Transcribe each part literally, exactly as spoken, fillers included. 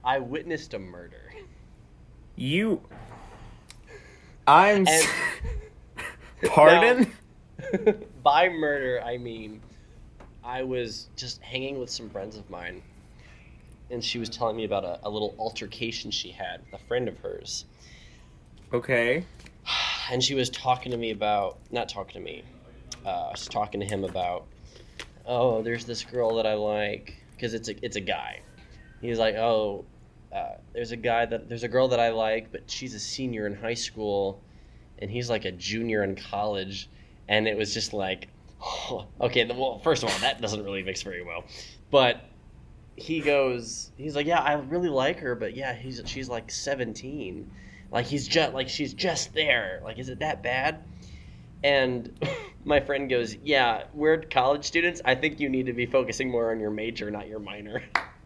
I witnessed a murder. You... I'm... And... Pardon? Now, by murder, I mean, I was just hanging with some friends of mine, and she was telling me about a, a little altercation she had with a friend of hers. Okay. And she was talking to me about... Not talking to me. Uh, I was talking to him about, oh, there's this girl that I like, because it's a, it's a guy. He's like, oh, uh, there's a guy that... There's a girl that I like, but she's a senior in high school, and he's like a junior in college. And it was just like, oh, okay, well, first of all, that doesn't really mix very well. But he goes, he's like, yeah, I really like her, but yeah, he's she's like seventeen. Like, he's just, like, she's just there. Like, is it that bad? And my friend goes, yeah, we're college students. I think you need to be focusing more on your major, not your minor.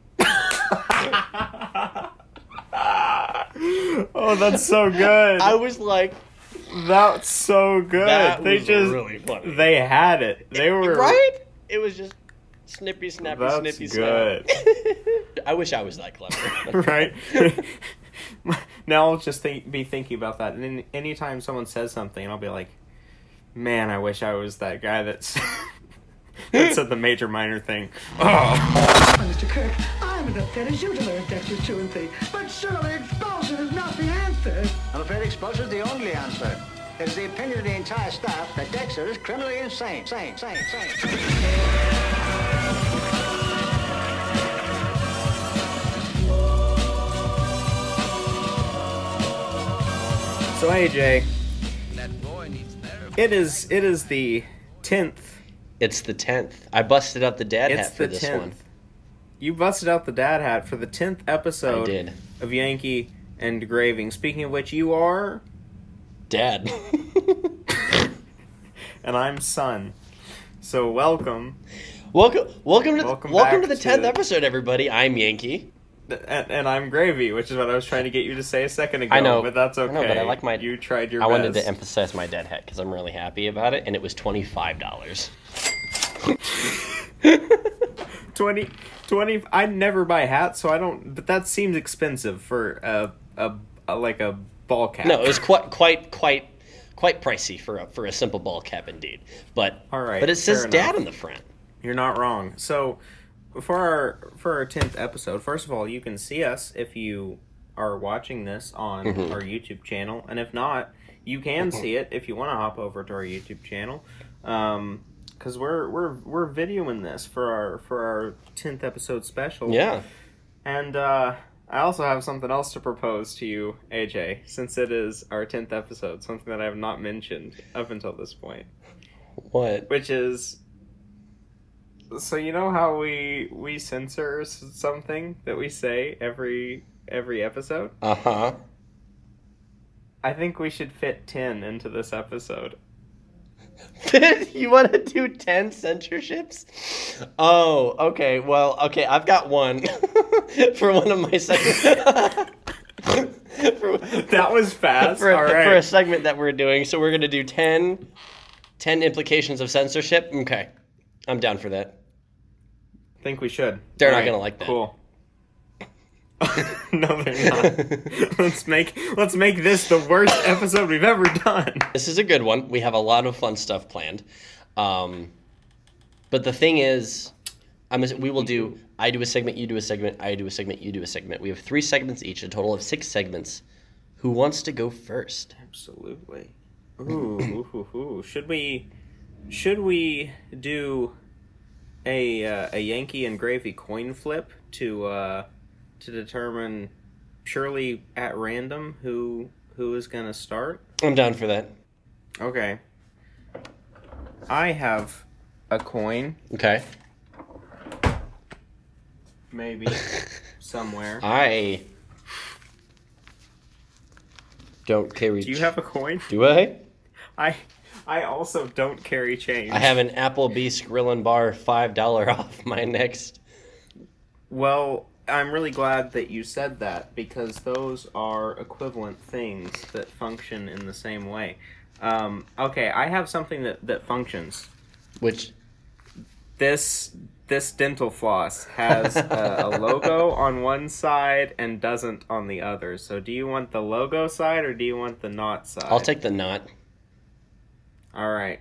Oh, that's so good. I was like... That's so good. That they was just really funny. They had it. They were right. It was just snippy, snappy, That's snippy, good. snap. I wish I was that clever. Right. Now I'll just think, be thinking about that, and then anytime someone says something, I'll be like, "Man, I wish I was that guy that's that said the major minor thing." Oh. Mister Kirk, I'm as upset as you to learn Dexter's two and three, but surely expulsion is not the answer. I'm afraid expulsion is the only answer. It's the opinion of the entire staff that Dexter is criminally insane. Sane, sane, sane. So A J, it is it is the tenth. It's the tenth. I busted out the dad It's hat for the this tenth. one. You busted out the dad hat for the tenth episode I did. of Yankee and Graving. Speaking of which, you are Dad. and I'm Son. So welcome. welcome, welcome to Welcome welcome, back to the tenth to- episode, everybody. I'm Yankee. And, and I'm Gravy, which is what I was trying to get you to say a second ago. I know, but that's okay. I know, but I like my. You tried your I best. wanted to emphasize my dad hat because I'm really happy about it, and it was twenty five dollars. twenty, twenty I never buy hats, so I don't. But that seems expensive for a a, a like a ball cap. No, it was quite quite quite quite pricey for a for a simple ball cap, indeed. But All right, but it says fair dad enough. on the front. You're not wrong. So for our for our tenth episode, first of all, you can see us if you are watching this on Mm-hmm. our YouTube channel, and if not, you can see it if you want to hop over to our YouTube channel. Um, because we're we're we're videoing this for our for our tenth episode special. Yeah. And uh, I also have something else to propose to you, A J, since it is our tenth episode, something that I have not mentioned up until this point, What? which is, so you know how we we censor s- something that we say every every episode? Uh huh. I think we should fit ten into this episode. You want to do ten censorships? Oh, okay. Well, okay. I've got one for one of my segments. for, That was fast. for, All right. for a segment that we're doing. So we're going to do ten, ten implications of censorship. Okay. I'm down for that. think we should. They're All not right, gonna like that. Cool. No, they're not. let's make let's make this the worst episode we've ever done. This is a good one. We have a lot of fun stuff planned. Um, but the thing is, I'm, we will do, I do a segment, you do a segment, I do a segment, you do a segment. We have three segments each, a total of six segments. Who wants to go first? Absolutely. Ooh, ooh, ooh, ooh. Should we should we do a uh, a Yankee and Gravy coin flip to uh, to determine purely at random who who is gonna start? I'm down for that. Okay. I have a coin, Okay. maybe somewhere. I don't carry... Do you have a coin? Do I? I I also don't carry change. I have an Applebee's Grill and Bar five dollars off my next... Well, I'm really glad that you said that, because those are equivalent things that function in the same way. Um, okay, I have something that, that functions. Which... this this dental floss has a, a logo on one side and doesn't on the other. So do you want the logo side or do you want the not side? I'll take the not. All right.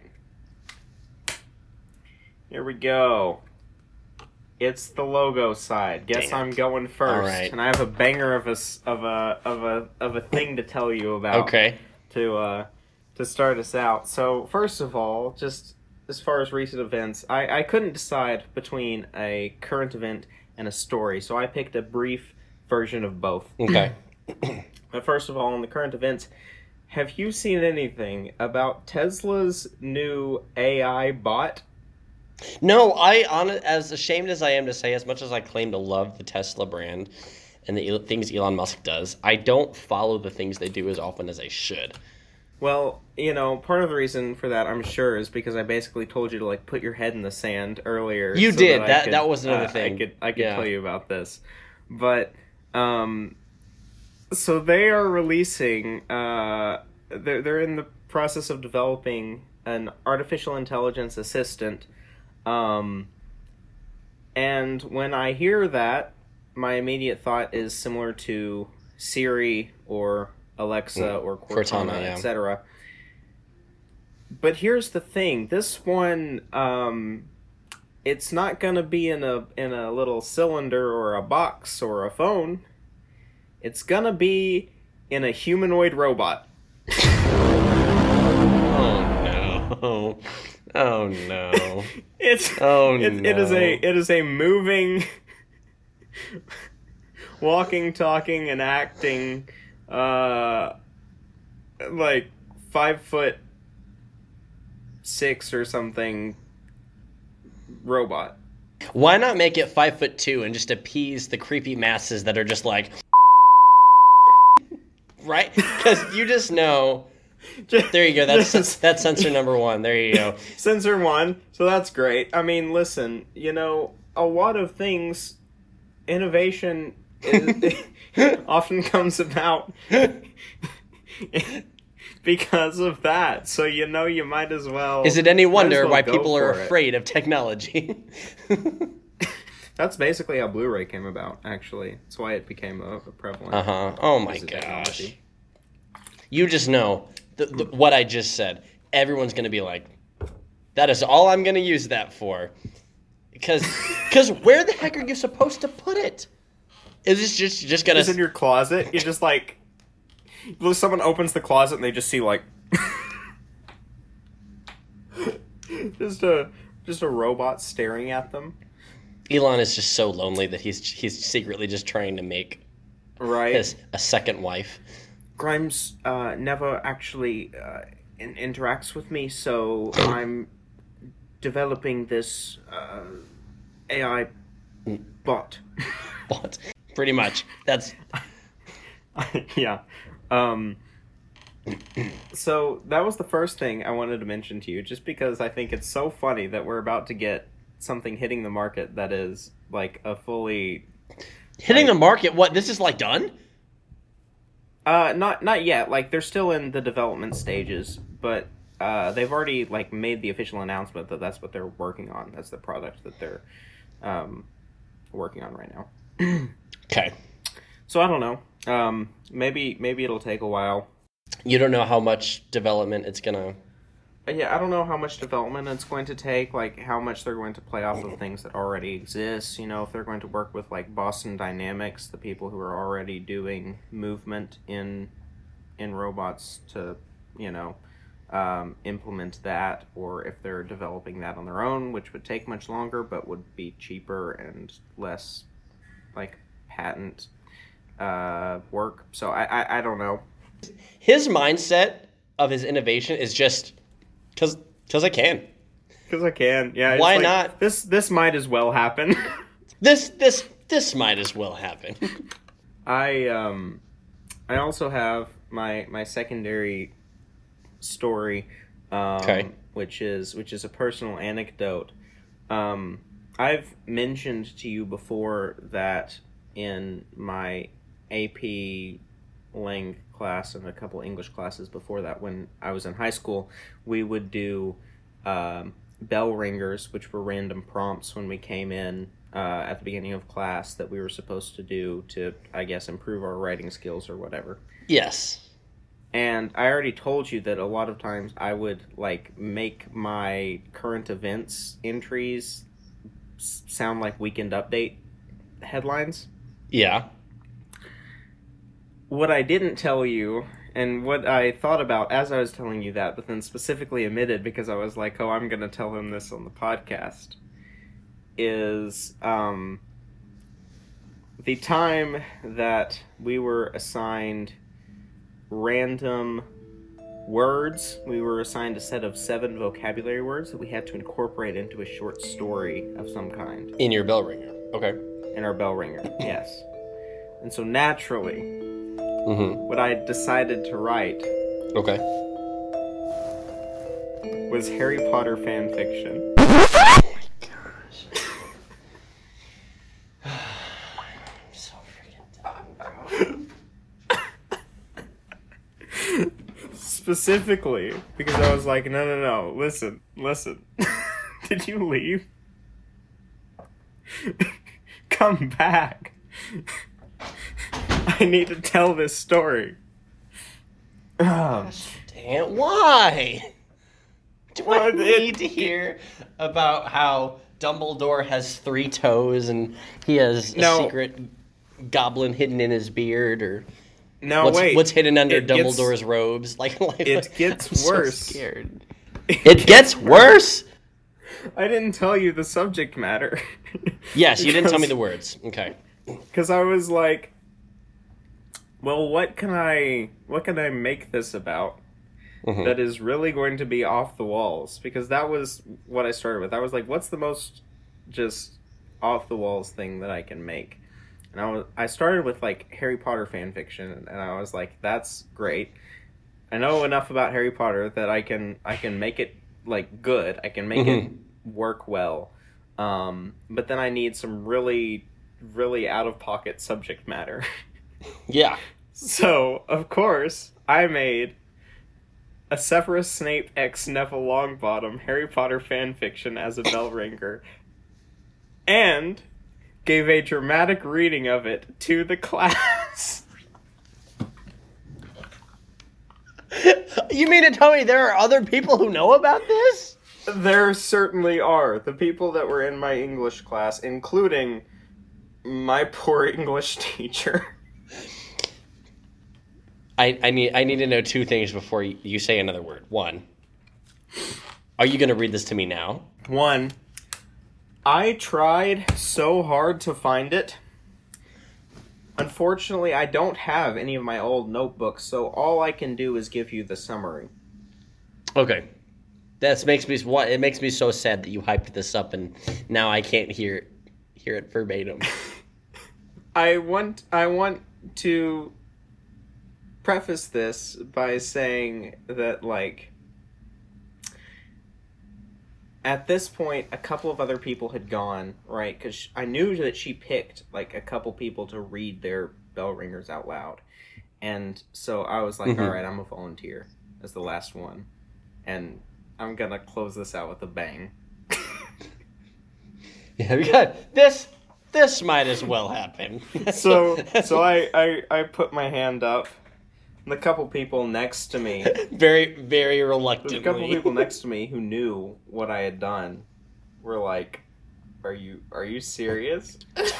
Here we go. It's the logo side. Guess Damn. I'm going first. All right. And I have a banger of a s- of a of a of a thing to tell you about. Okay. To uh to start us out. So first of all, just as far as recent events, I, I couldn't decide between a current event and a story, so I picked a brief version of both. Okay. But first of all, on the current events, have you seen anything about Tesla's new A I bot? No, I on as ashamed as I am to say, as much as I claim to love the Tesla brand and the things Elon Musk does, I don't follow the things they do as often as I should. Well, you know, part of the reason for that, I'm sure, is because I basically told you to like put your head in the sand earlier. You so did. I That- could, that was another uh, thing. I could I could Yeah. tell you about this, but um, so they are releasing. Uh, they're they're in the process of developing an artificial intelligence assistant. Um, and when I hear that, my immediate thought is similar to Siri or Alexa Mm, or Cortana, Cortana, yeah. et cetera. But here's the thing: this one, um, it's not going to be in a in a little cylinder or a box or a phone. It's going to be in a humanoid robot. Oh no! Oh no! It's Oh, it, it is no. a it is a moving, walking, talking, and acting, uh, like five foot six or something robot. Why not make it five foot two and just appease the creepy masses that are just like, right? Because you just know. There you go. That's Just- that's sensor number one. There you go. Sensor one, so that's great. I mean, listen, you know, a lot of things, innovation is, often comes about because of that. So, you know, you might as well. Is it any might as wonder well why go people are for it. afraid of technology? That's basically how Blu-ray came about, actually. That's why it became a, a prevalent. Uh huh. Oh my piece of gosh. technology. You just know the, the, what I just said. Everyone's going to be like, that is all I'm going to use that for. Because because where the heck are you supposed to put it? Is this just just going It's in to... your closet. You just, like... Someone opens the closet and they just see, like... just a just a robot staring at them. Elon is just so lonely that he's he's secretly just trying to make Right. his a second wife. Grimes uh, never actually uh, in- interacts with me, so I'm developing this uh, A I bot. But pretty much. That's... yeah. Um, so that was the first thing I wanted to mention to you, just because I think it's so funny that we're about to get something hitting the market that is like a fully... Hitting the market? What? This is like done? Uh, not not yet. Like, they're still in the development stages, but uh, they've already like made the official announcement that that's what they're working on. That's the product that they're um, working on right now. Okay. So I don't know. Um, maybe maybe it'll take a while. You don't know how much development it's gonna... Uh, Yeah, I don't know how much development it's going to take. Like, how much they're going to play off of things that already exist. You know, if they're going to work with like Boston Dynamics, the people who are already doing movement in in robots, to you know um, implement that, or if they're developing that on their own, which would take much longer but would be cheaper and less like patent uh, work. So I, I I don't know. His mindset of his innovation is just because because I can. Because I can, yeah. it's Why like, not? This this might as well happen. This this this might as well happen. I um, I also have my my secondary story, um, Okay. which is which is a personal anecdote. Um, I've mentioned to you before that in my A P Lang class and a couple English classes before that, when I was in high school, we would do um, bell ringers, which were random prompts when we came in uh, at the beginning of class that we were supposed to do to, I guess, improve our writing skills or whatever. Yes. And I already told you that a lot of times I would, like, make my current events entries s- sound like Weekend Update headlines. Yeah. What I didn't tell you, and what I thought about as I was telling you that, but then specifically omitted because I was like, oh, I'm going to tell him this on the podcast, is um, the time that we were assigned random words. We were assigned a set of seven vocabulary words that we had to incorporate into a short story of some kind. In your bell ringer. Okay. In our bell ringer, yes. And so naturally, Mm-hmm. what I decided to write Okay. was Harry Potter fan fiction. Oh my gosh. I'm so freaking dumb, bro. Specifically, because I was like, no, no, no, listen, listen. Did you leave? Come back. I need to tell this story. Oh. Damn, why? Do I Well, it- need to hear about how Dumbledore has three toes and he has a No. secret goblin hidden in his beard, or No, what's, wait. what's hidden under It gets- Dumbledore's robes? Like, like It gets I'm so worse. scared. It gets worse. I didn't tell you the subject matter. Yes, you didn't tell me Because- the words. Okay. Because I was like, well, what can I, what can I make this about Mhm. that is really going to be off the walls? Because that was what I started with. I was like, what's the most just off the walls thing that I can make? And I was, I started with like Harry Potter fan fiction, and I was like, that's great. I know enough about Harry Potter that I can, I can make it like good. I can make it work well. Um, but then I need some really, really out of pocket subject matter. Yeah. So, of course, I made a Severus Snape x Neville Longbottom Harry Potter fanfiction as a bell ringer, and gave a dramatic reading of it to the class. You mean to tell me there are other people who know about this? There certainly are. The people that were in my English class, including my poor English teacher. I, I need I need to know two things before you, you say another word. One, are you going to read this to me now? One, I tried so hard to find it. Unfortunately, I don't have any of my old notebooks, so all I can do is give you the summary. Okay, that makes me what it makes me so sad that you hyped this up and now I can't hear hear it verbatim. I want I want to preface this by saying that, like, at this point, a couple of other people had gone, right? Because I knew that she picked, like, a couple people to read their bell ringers out loud. And so I was like, Mhm. all right, I'm a volunteer as the last one. And I'm going to close this out with a bang. Yeah, we got this. This might as well happen. So so I, I, I put my hand up. And the couple people next to me... very very There's reluctantly. a couple people next to me who knew what I had done. Were like, "Are you are you serious?"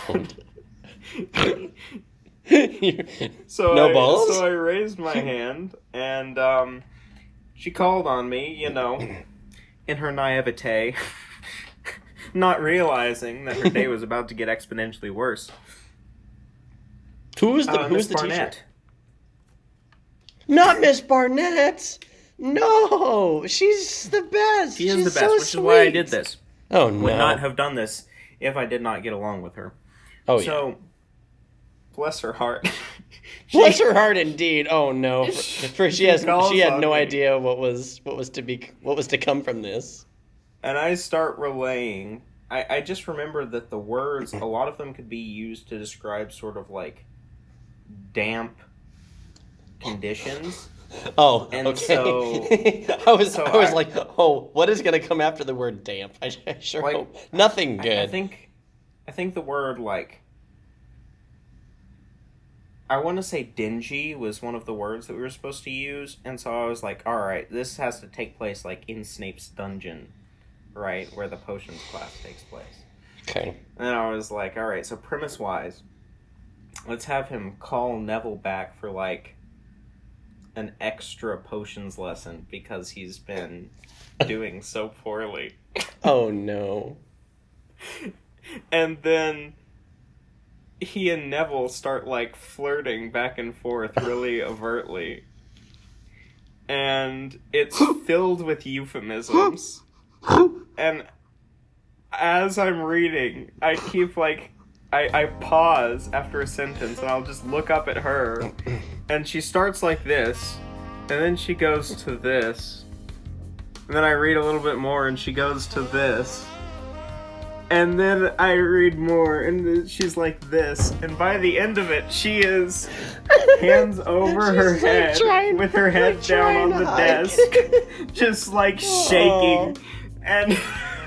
so No I, balls? So I raised my hand, and um, she called on me. You know, in her naivete, not realizing that her day was about to get exponentially worse. Who's the Uh, who's Miss the Barnett. teacher? Not Miss Barnett. No, she's the best. She is She's the best, so which is why I sweet. did this. Oh no! Would not have done this if I did not get along with her. oh so, yeah. bless her heart. She- Bless her heart, indeed. Oh no! For, for she She has calls she had on no me. idea what was what was to be what was to come from this. And I start relaying. I, I just remember that the words, a lot of them could be used to describe sort of like damp conditions. Oh, And okay. so- I was, so I was I- like, oh, what is going to come after the word damp? I, I sure Like, hope nothing good. I, I think, I think the word like, I want to say dingy was one of the words that we were supposed to use, and so I was like, all right, this has to take place like in Snape's dungeon, right, where the potions class takes place. Okay. And then I was like, all right, so premise wise, let's have him call Neville back for like an extra potions lesson because he's been doing so poorly. Oh, no. And then he and Neville start like flirting back and forth really overtly. And it's filled with euphemisms. And as I'm reading, I keep like I, I pause after a sentence and I'll just look up at her, and she starts like this, and then she goes to this, and then I read a little bit more and she goes to this, and then I read more and then she's like this, and by the end of it she is hands over She's her like head trying- with her head like down on trying the to hide. desk, just like shaking, and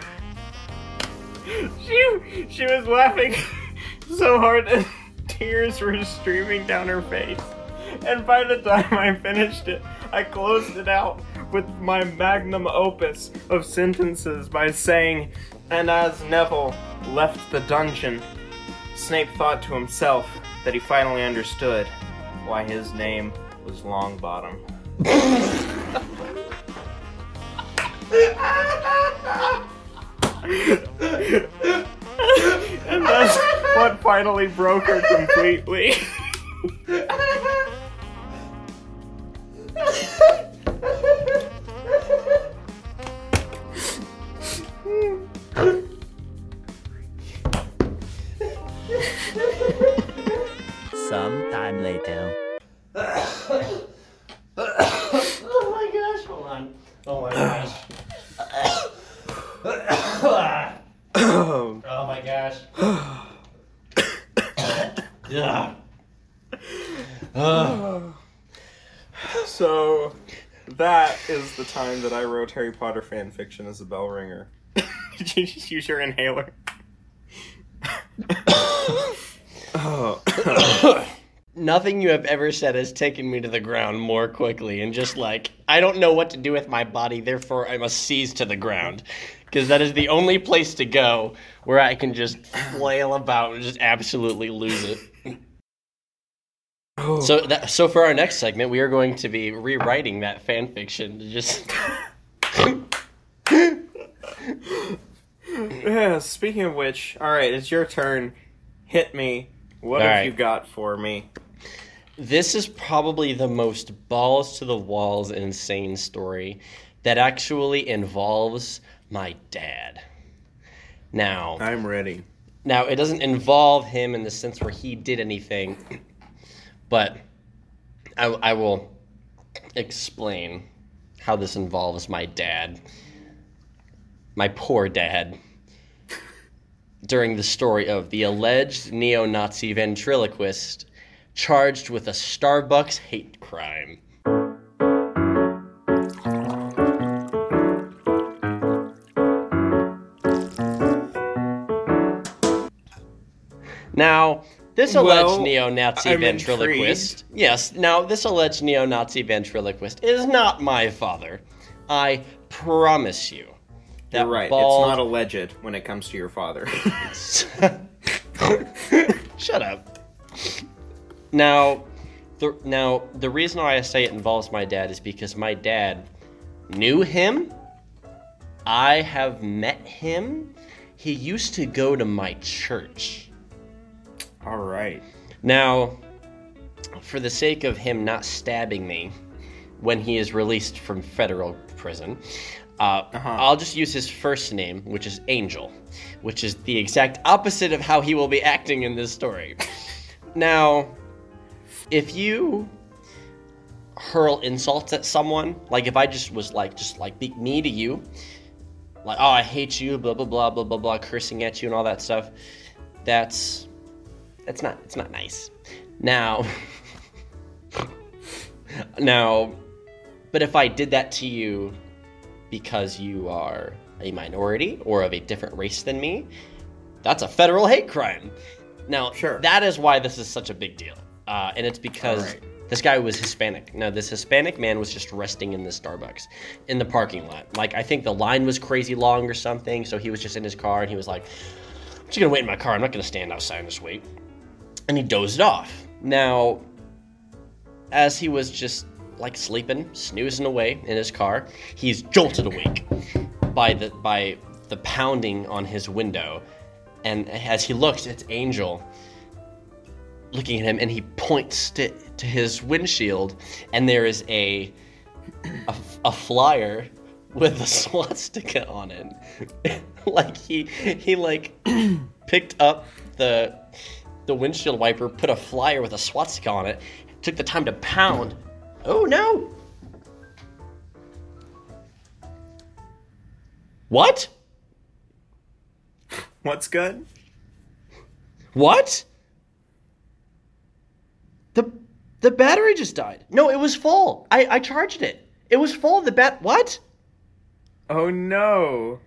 she she was laughing so hard and tears were streaming down her face. And by the time I finished it, I closed it out with my magnum opus of sentences by saying, and as Neville left the dungeon, Snape thought to himself that he finally understood why his name was Longbottom. And that's what finally broke her completely. Sometime later. Oh my gosh, hold on. Oh my gosh. Oh my gosh. Yeah. Uh, So, that is the time that I wrote Harry Potter fan fiction as a bell ringer. Did you just use your inhaler? Oh. Nothing you have ever said has taken me to the ground more quickly, and just like, I don't know what to do with my body, therefore I must seize to the ground. Because that is the only place to go where I can just flail about and just absolutely lose it. Oh. So that, so for our next segment, we are going to be rewriting that fan fiction to just... Yeah, speaking of which, alright, it's your turn. Hit me. What All have right. you got for me? This is probably the most balls to the walls insane story that actually involves my dad. Now, I'm ready. now it doesn't involve him in the sense where he did anything, but I, I will explain how this involves my dad, my poor dad, during the story of the alleged neo-Nazi ventriloquist charged with a Starbucks hate crime. Now, this alleged Well, neo-Nazi I'm ventriloquist... Yes, now, this alleged neo-Nazi ventriloquist is not my father. I promise you. That You're right. bald- It's not alleged when it comes to your father. Shut up. Now, the now the reason why I say it involves my dad is because my dad knew him. I have met him. He used to go to my church. All right. Now, for the sake of him not stabbing me when he is released from federal prison, uh, Uh-huh. I'll just use his first name, which is Angel, which is the exact opposite of how he will be acting in this story. Now, if you hurl insults at someone, like if I just was like, just like be me to you, like, oh, I hate you, blah, blah, blah, blah, blah, blah, cursing at you and all that stuff, that's, that's not, it's not nice. Now, now, But if I did that to you because you are a minority or of a different race than me, that's a federal hate crime. Now, Sure. that is why this is such a big deal. Uh, and it's because All right. this guy was Hispanic. Now, this Hispanic man was just resting in the Starbucks in the parking lot. Like, I think the line was crazy long or something, so he was just in his car, and he was like, I'm just going to wait in my car. I'm not going to stand outside and just wait. And he dozed off. Now, as he was just, like, sleeping, snoozing away in his car, he's jolted awake by the by the pounding on his window. And as he looks, it's Angel looking at him, and he points to, to his windshield, and there is a, a a flyer with a swastika on it. Like he he like picked up the the windshield wiper, put a flyer with a swastika on it, took the time to pound. Oh no! What? What's good? What? The the battery just died. No, it was full. I, I charged it. It was full. The bat. What? Oh no.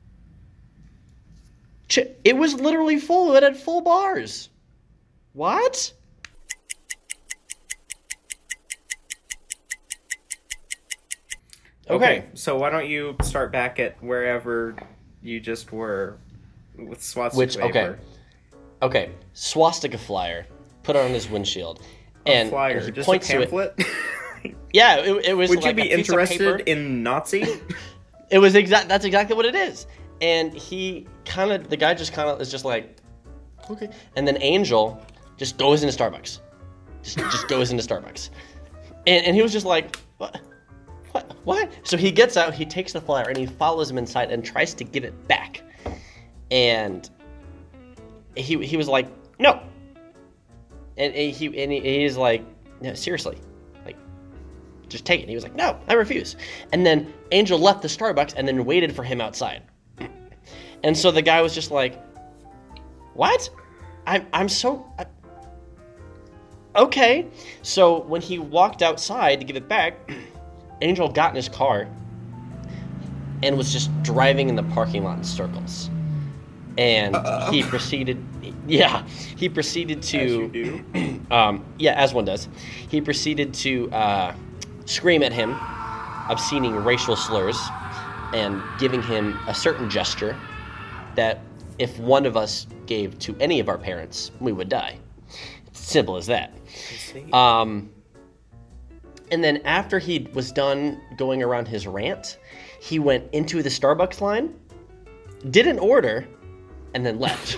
Ch- It was literally full. It had full bars. What? Okay. So why don't you start back at wherever you just were with swastika Which okay. paper. Okay. Swastika flyer. Put it on his windshield. A And flyer, he just points a to it. pamphlet. Yeah, it, it was. Would like you be a piece of interested paper. in Nazi? It was exact. That's exactly what it is. And he kind of, the guy just kind of is just like, okay. And then Angel just goes into Starbucks, just just goes into Starbucks, and and he was just like, what, what, what? So he gets out, he takes the flyer, and he follows him inside and tries to give it back, and he he was like, no, and, and he and he, he's like, no, seriously. Just take it. He was like, no, I refuse. And then Angel left the Starbucks and then waited for him outside. And so the guy was just like, what? I'm, I'm so... I... Okay. So when he walked outside to give it back, Angel got in his car and was just driving in the parking lot in circles. And Uh-oh. he proceeded... Yeah, he proceeded to... As you do. Um, yeah, as one does. He proceeded to... Uh, scream at him, obscening racial slurs, and giving him a certain gesture that if one of us gave to any of our parents, we would die. It's simple as that. Um, and then after he was done going around his rant, he went into the Starbucks line, didn't order, and then left.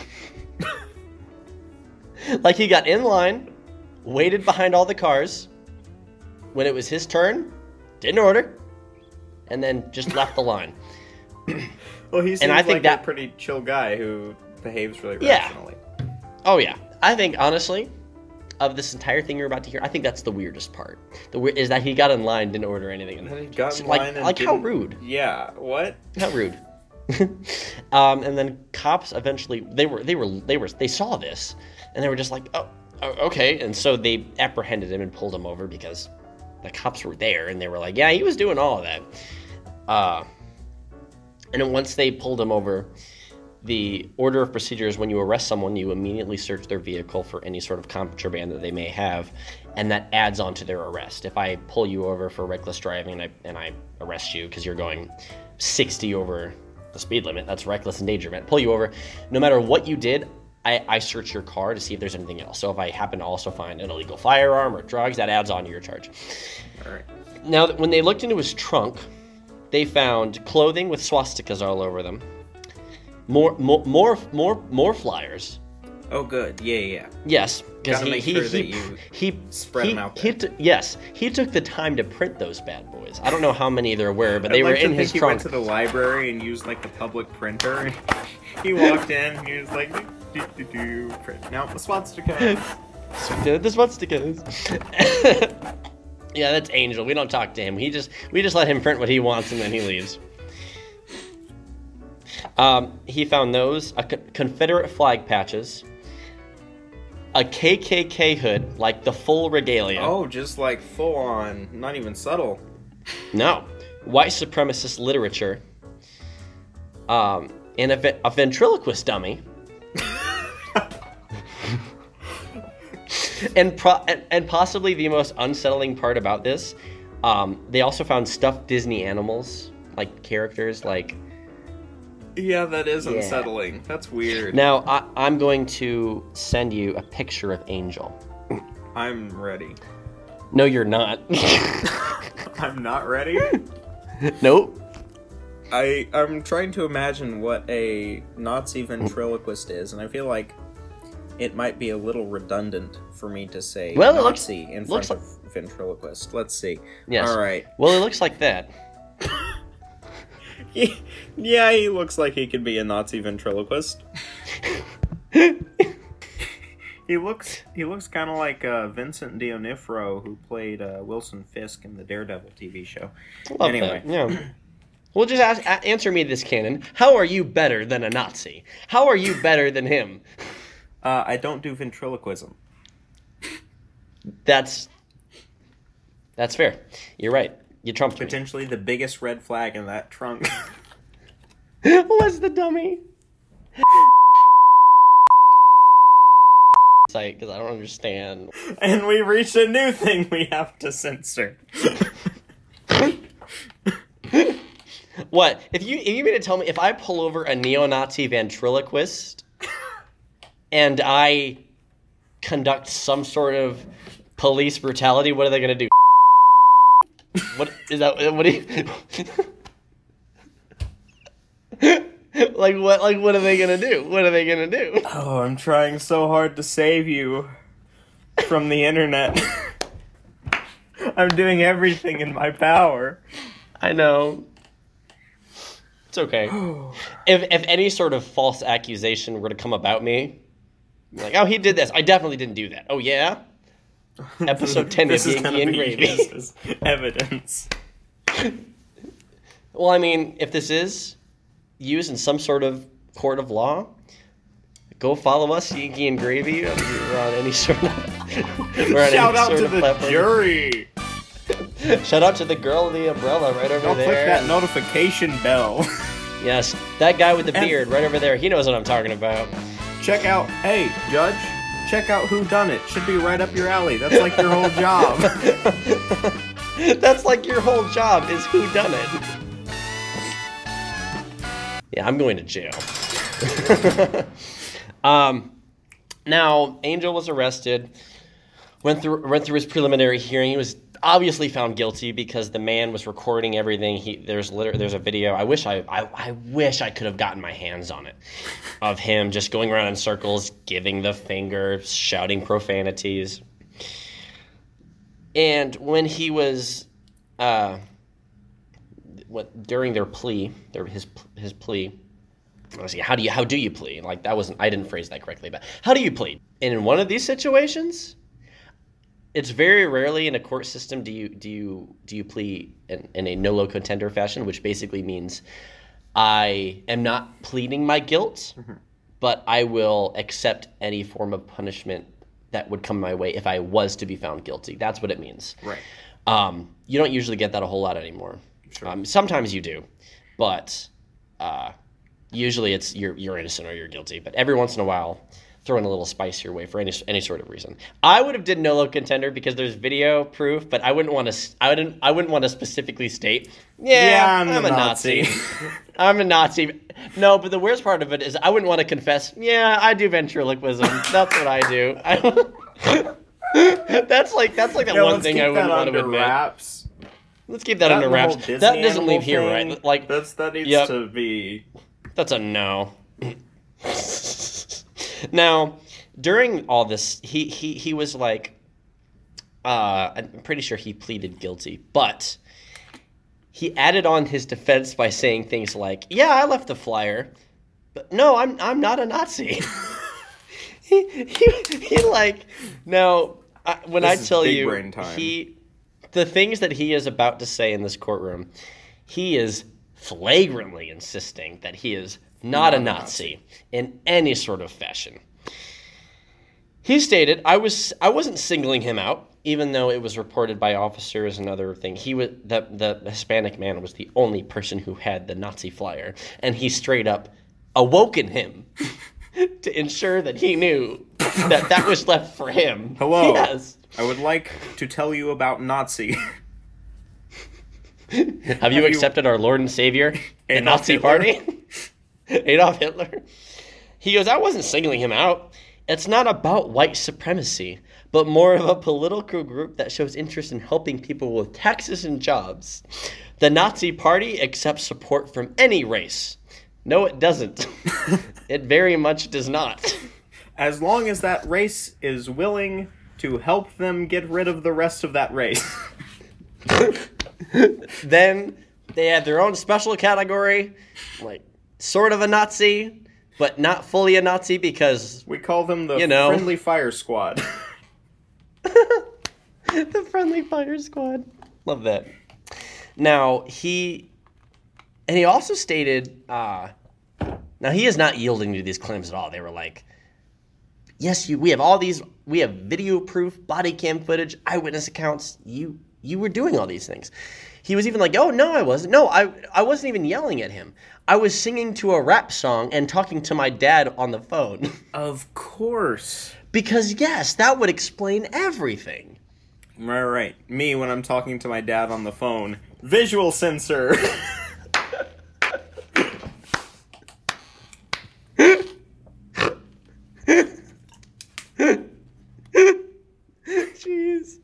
Like he got in line, waited behind all the cars. When it was his turn, didn't order, and then just left the line. Well, he seems And I think like that- a pretty chill guy who behaves really Yeah. rationally. Oh yeah, I think honestly, of this entire thing you're about to hear, I think that's the weirdest part. The weir- is that he got in line, didn't order anything, and And he got in like line and like how didn't- rude, Yeah, what? how rude. um, and then cops eventually they were they were they were they saw this, and they were just like, oh, oh okay, and so they apprehended him and pulled him over because the cops were there, and they were like, yeah, he was doing all of that. Uh, and then once they pulled him over, the order of procedure is when you arrest someone, you immediately search their vehicle for any sort of contraband that they may have, and that adds on to their arrest. If I pull you over for reckless driving and I, and I arrest you because you're going sixty over the speed limit, that's reckless endangerment. Pull you over, no matter what you did, I, I search your car to see if there's anything else. So if I happen to also find an illegal firearm or drugs, that adds on to your charge. All right. Now, when they looked into his trunk, they found clothing with swastikas all over them, more, more, more, more, more flyers. Oh, good. Yeah, yeah. Yes, because Gotta he make he sure he, that you he spread he, them out he there. t- yes, he took the time to print those bad boys. I don't know how many there were, but I'd they were like to in think his he trunk. went to the library and used like the public printer. He walked in and he was like, do, do, do, print. No, the swastika. The swastikas. Yeah, that's Angel. We don't talk to him. He just we just let him print what he wants and then he leaves. Um, he found those, a co- Confederate flag patches, a K K K hood, like the full regalia. Oh, just like full on, not even subtle. No. White supremacist literature. Um, and a, ve- a ventriloquist dummy. and, pro- and and possibly the most unsettling part about this, um, they also found stuffed Disney animals, like characters, like... Yeah, that is Yeah. unsettling. That's weird. Now, I, I'm going to send you a picture of Angel. I'm ready. No, you're not. I'm not ready? Nope. I, I'm trying to imagine what a Nazi ventriloquist is, and I feel like it might be a little redundant for me to say Well, it looks- Nazi in front looks of ventriloquist. Let's see. Yes. All right. Well, it looks like that. He- yeah, he looks like he could be a Nazi ventriloquist. He looks he looks kind of like uh, Vincent D'Onofrio, who played uh, Wilson Fisk in the Daredevil T V show. Love Anyway. that. Yeah. Well, just ask, a- answer me this, Cannon. How are you better than a Nazi? How are you better than him? Uh, I don't do ventriloquism. That's that's fair. You're right. You trumped me. Potentially the biggest red flag in that trunk. What's the dummy? Site, because I don't understand. And we reached a new thing we have to censor. What? If you if you mean to tell me if I pull over a neo-Nazi ventriloquist and I conduct some sort of police brutality, what are they going to do? What is that? What do you? Like what? Like what are they gonna do? What are they gonna do? Oh, I'm trying so hard to save you from the internet. I'm doing everything in my power. I know. It's okay. If if any sort of false accusation were to come about me, like, oh, he did this. I definitely didn't do that. Oh yeah. Episode ten This of is gonna Yankee and be Gravy. used as evidence. Well, I mean, if this is used in some sort of court of law, go follow us, Yankee and Gravy. We're on any sort of. We're on Shout any out sort to of the platform. jury. Shout out to the girl with the umbrella right over Don't there. click that notification bell. Yes, that guy with the And- beard right over there. He knows what I'm talking about. Check out, hey, Judge, check out Who Done It. Should be right up your alley. That's like your whole job. That's like your whole job is who done it. Yeah, I'm going to jail. um, now Angel was arrested. Went through went through his preliminary hearing. He was obviously found guilty because the man was recording everything. He there's liter- there's a video. I wish I, I I wish I could have gotten my hands on it, of him just going around in circles, giving the finger, shouting profanities. And when he was, uh, what during their plea, their his his plea. Let's see, how do you how do you plead? Like that wasn't I didn't phrase that correctly, but how do you plead? And in one of these situations, it's very rarely in a court system do you do you do you plead in, in a nolo contender fashion, which basically means I am not pleading my guilt, mm-hmm. but I will accept any form of punishment that would come my way if I was to be found guilty. That's what it means. Right. Um, you don't usually get that a whole lot anymore. Sure. Um, sometimes you do, but uh, usually it's you're you're innocent or you're guilty. But every once in a while, throw in a little spice your way for any any sort of reason. I would have did nolo contender because there's video proof, but I wouldn't want to. I wouldn't. I wouldn't want to specifically state. Yeah, Yeah, I'm I'm, a a Nazi. Nazi. I'm a Nazi. No, but the worst part of it is I wouldn't want to confess. Yeah, I do ventriloquism. That's what I do. I, that's like that's like that Yeah, one let's thing keep I wouldn't that want to under admit. wraps. Let's keep that, That under and the whole wraps. Disney That doesn't animal leave here, thing, right? Like that's that needs Yep. to be. that's a no. Now, during all this, he he he was like, uh, I'm pretty sure he pleaded guilty, but he added on his defense by saying things like, "Yeah, I left the flyer, but no, I'm I'm not a Nazi." he, he he like now I, when This I is tell big you brain time. he the things that he is about to say in this courtroom, he is flagrantly insisting that he is not, Not a a Nazi, in any sort of fashion. He stated, I was I wasn't singling him out, even though it was reported by officers and other thing. He was the the Hispanic man was the only person who had the Nazi flyer, and he straight up awoken him to ensure that he knew that that was left for him. Hello. Yes. I would like to tell you about Nazi. Have, Have you you- accepted our Lord and Savior, the Adolf Nazi Hitler? Party? Adolf Hitler. He goes, I wasn't singling him out. It's not about white supremacy, but more of a political group that shows interest in helping people with taxes and jobs. The Nazi Party accepts support from any race. No, it doesn't. It very much does not. As long as that race is willing to help them get rid of the rest of that race. Then they have their own special category, like sort of a Nazi, but not fully a Nazi because We call them the You know. Friendly Fire Squad. the Friendly Fire Squad. Love that. Now, he... And he also stated... Uh, now, he is not yielding to these claims at all. They were like, yes, you. we have all these... We have video proof, body cam footage, eyewitness accounts. You you were doing all these things. He was even like, oh, no, I wasn't. No, I, I wasn't even yelling at him. I was singing to a rap song and talking to my dad on the phone. Of course. Because, yes, that would explain everything. Right, right. Me, when I'm talking to my dad on the phone. Visual censor. Jeez.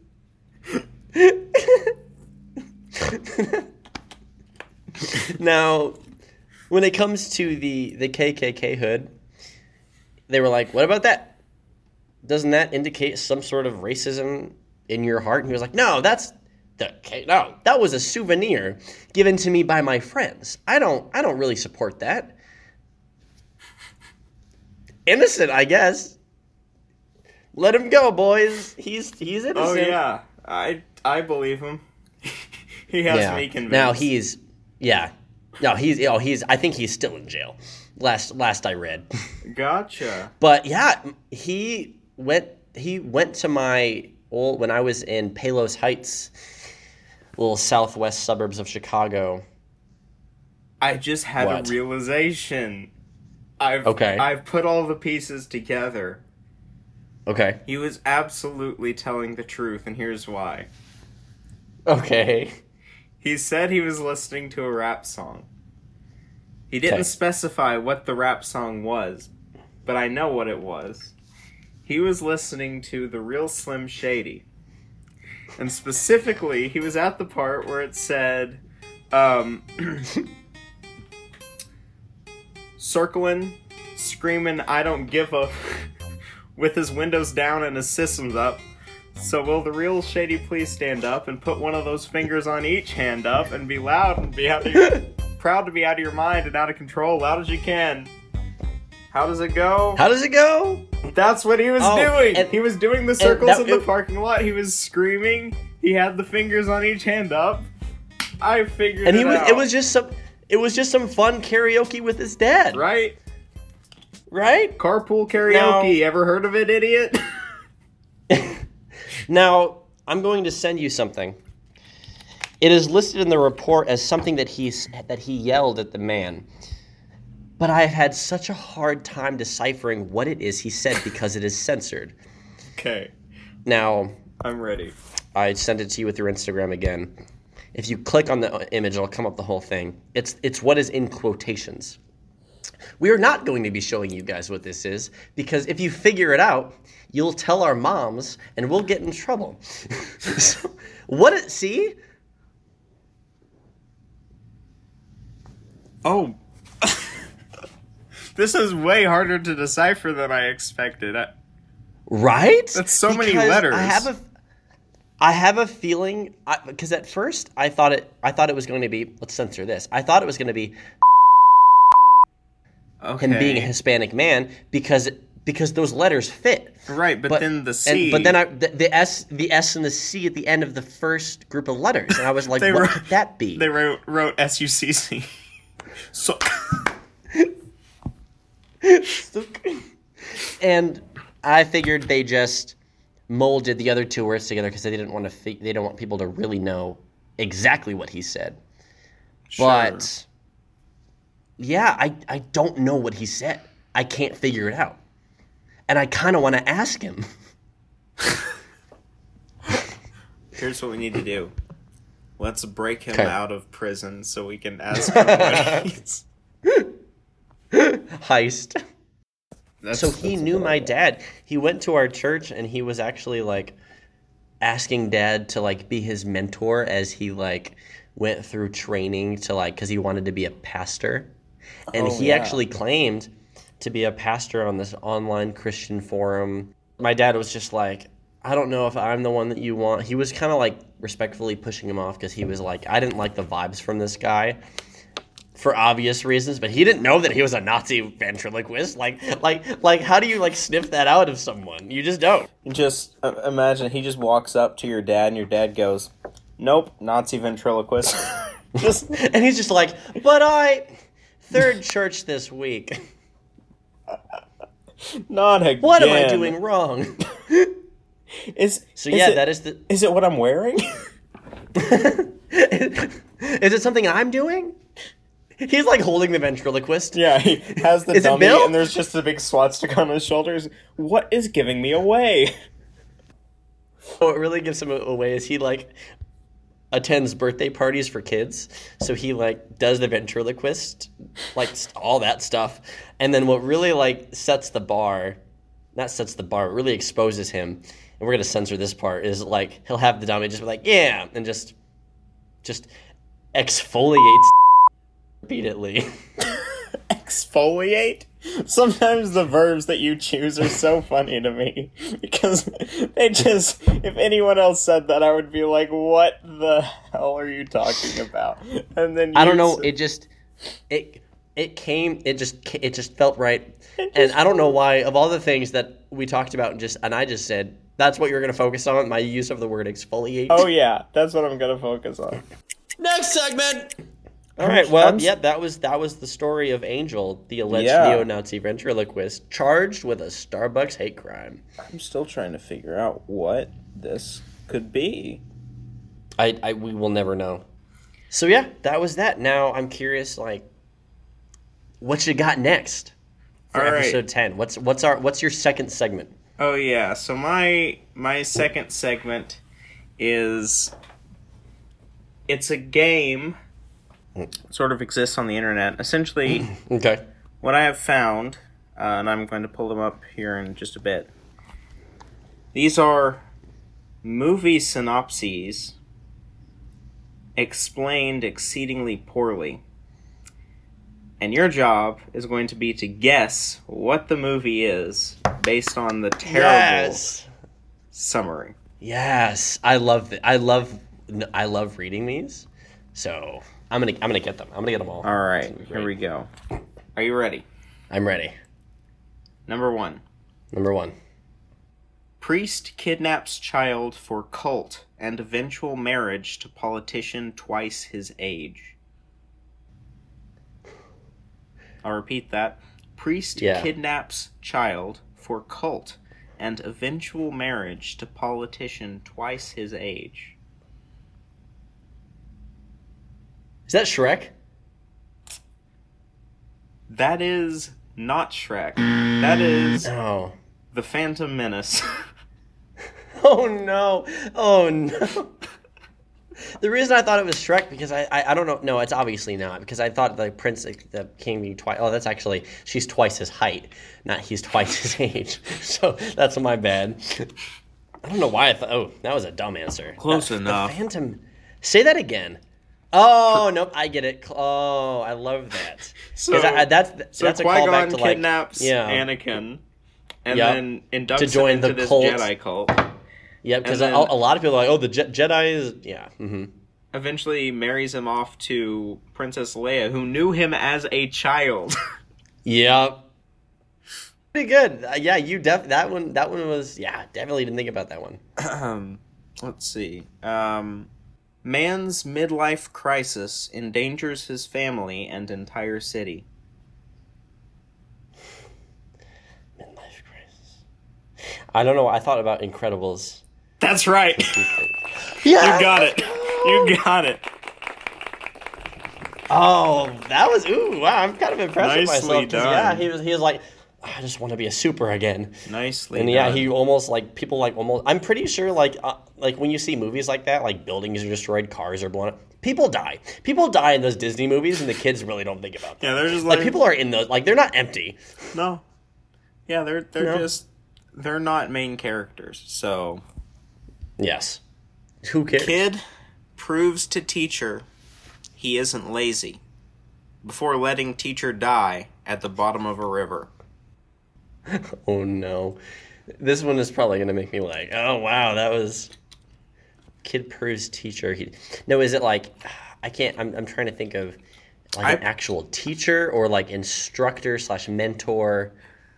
Now, when it comes to the, the K K K hood, they were like, what about that? Doesn't that indicate some sort of racism in your heart? And he was like, no, that's the K- no, that was a souvenir given to me by my friends. I don't I don't really support that. Innocent, I guess. Let him go, boys. He's he's innocent. Oh, yeah. I I believe him. He has me convinced. Now he's yeah. No, he's oh he's I think he's still in jail. Last last I read. Gotcha. But yeah, he went he went to my old when I was in Palos Heights, little southwest suburbs of Chicago. I just had What? a realization. I've Okay. I've put all the pieces together. Okay. He was absolutely telling the truth, and here's why. Okay. He said he was listening to a rap song. He didn't Okay. specify what the rap song was, but I know what it was. He was listening to The Real Slim Shady. And specifically, he was at the part where it said, um, circling, screaming, I don't give a... with his windows down and his systems up. So will the real Shady please stand up and put one of those fingers on each hand up and be loud and be out of your, proud to be out of your mind and out of control, loud as you can. How does it go? How does it go? That's what he was Oh, doing. and- he was doing the circles that- in the it- parking lot. He was screaming. He had the fingers on each hand up. I figured And he it was out. it was just some it was just some fun karaoke with his dad. right. Right? Carpool karaoke. No. Ever heard of it, idiot? Now, I'm going to send you something. It is listed in the report as something that he's that he yelled at the man. But I've had such a hard time deciphering what it is he said because it is censored. Okay, Now, I'm ready. I sent it to you with your Instagram again. If you click on the image, it'll come up the whole thing. It's it's what is in quotations. We are not going to be showing you guys what this is because if you figure it out, you'll tell our moms and we'll get in trouble. So, what it see? Oh. This is way harder to decipher than I expected. I, Right? That's so many Because letters. I have a, I have a feeling because at first I thought it. I thought it was going to be. Let's censor this. I thought it was going to be okay. him being a Hispanic man because because those letters fit. Right, but, then the and- C. but then I the, the S the S and the C at the end of the first group of letters, and I was like, They what wrote- could that be? They wrote, wrote S U C C. So. And I figured they just molded the other two words together because they didn't want to. Fi- they don't want people to really know exactly what he said. Sure. But yeah, I I don't know what he said. I can't figure it out, and I kind of want to ask him. Here's what we need to do. Let's break him Okay. out of prison so we can ask him what he's... Heist. That's, So he that's knew my adorable. dad. He went to our church and he was actually like asking dad to like be his mentor as he like went through training to like because he wanted to be a pastor. And Oh, he yeah. actually claimed to be a pastor on this online Christian forum. My dad was just like, I don't know if I'm the one that you want. He was kind of like respectfully pushing him off because he was like, I didn't like the vibes from this guy for obvious reasons, but he didn't know that he was a Nazi ventriloquist. Like, like, like, how do you like sniff that out of someone? You just don't. Just uh, imagine he just walks up to your dad and your dad goes, nope, Nazi ventriloquist. Just And he's just like, but I third church this week. not again. What am I doing wrong? Is So is yeah, it, that is the. is it what I'm wearing? Is it something I'm doing? He's like holding the ventriloquist. Yeah, he has the Is it dummy Bill? and there's just a big swastika on his shoulders. What is giving me away? What really gives him away is he like attends birthday parties for kids. So he like does the ventriloquist, like all that stuff. And then what really like sets the bar, not sets the bar, really exposes him. And we're gonna censor this part. Is like he'll have the dummy just be like yeah, and just just exfoliates repeatedly. Exfoliate? Sometimes the verbs that you choose are so funny to me because they just, if anyone else said that, I would be like, what the hell are you talking about? And then you I don't know. said- It just it it came. It just ca- it just felt right. And I don't know why. Of all the things that we talked about, and just and I just said that's what you're going to focus on. My use of the word exfoliate. Oh yeah, that's what I'm gonna focus on. Next segment. All right. Well, I'm s- yeah, that was that was the story of Angel, the alleged Yeah. neo-Nazi ventriloquist, charged with a Starbucks hate crime. I'm still trying to figure out what this could be. I, I we will never know. So yeah, that was that. Now I'm curious, like, what you got next for All right. episode ten? What's what's our what's your second segment? Oh yeah, so my my second segment is it's a game sort of exists on the internet. Essentially, Okay. what I have found, uh, and I'm going to pull them up here in just a bit. These are movie synopses explained exceedingly poorly. And your job is going to be to guess what the movie is based on the terrible Yes. summary. Yes. I love it. I love I love reading these. So I'm gonna I'm gonna get them. I'm gonna get them all. All right, It's gonna be here we great. go. Are you ready? I'm ready. Number one. Number one. Priest kidnaps child for cult and eventual marriage to politician twice his age. I'll repeat that. Priest Yeah. kidnaps child for cult and eventual marriage to politician twice his age. Is that Shrek? That is not Shrek. That is Oh. The Phantom Menace. Oh no! Oh no! The reason I thought it was Shrek because I, I I don't know. No, it's obviously not because I thought the prince, the king being twice. Oh, that's actually she's twice his height, not he's twice his age. So that's my bad. I don't know why I thought. Oh, that was a dumb answer. Close That- enough. The Phantom. Say that again. Oh nope, I get it. Oh, I love that. 'Cause So- I, I, that's So that's a Qui-Gon callback to like kidnaps yeah. Anakin and Yep. then inducts To join him into the this cult. Jedi cult. Yeah, because a, and then- a lot of people are like, oh, the Je- Jedi is yeah. Mm-hmm. Eventually marries him off to Princess Leia, who knew him as a child. Yeah. Pretty good. Uh, yeah, you def that one that one was yeah, definitely didn't think about that one. um, let's see. Um, man's midlife crisis endangers his family and entire city. Midlife crisis. I don't know. I thought about Incredibles. That's right. Yeah. You got it. You got it. Oh, that was ooh! Wow, I'm kind of impressed with Nicely myself. 'Cause, Yeah, done. he was. He was like, I just want to be a super again. Nicely And yeah, done. he almost like people like almost. I'm pretty sure like uh, like when you see movies like that, like buildings are destroyed, cars are blown up, people die. People die in those Disney movies, and the kids really don't think about that. Yeah, they're just Like like, people are in those, like they're not empty. no. Yeah, they're they're No. just they're not main characters. So Yes. Who cares? kid proves to teacher he isn't lazy before letting teacher die at the bottom of a river. Oh no, this one is probably gonna make me like, oh wow, that was kid proves teacher. He no, is it like I can't? I'm I'm trying to think of like an I- actual teacher or like instructor slash mentor.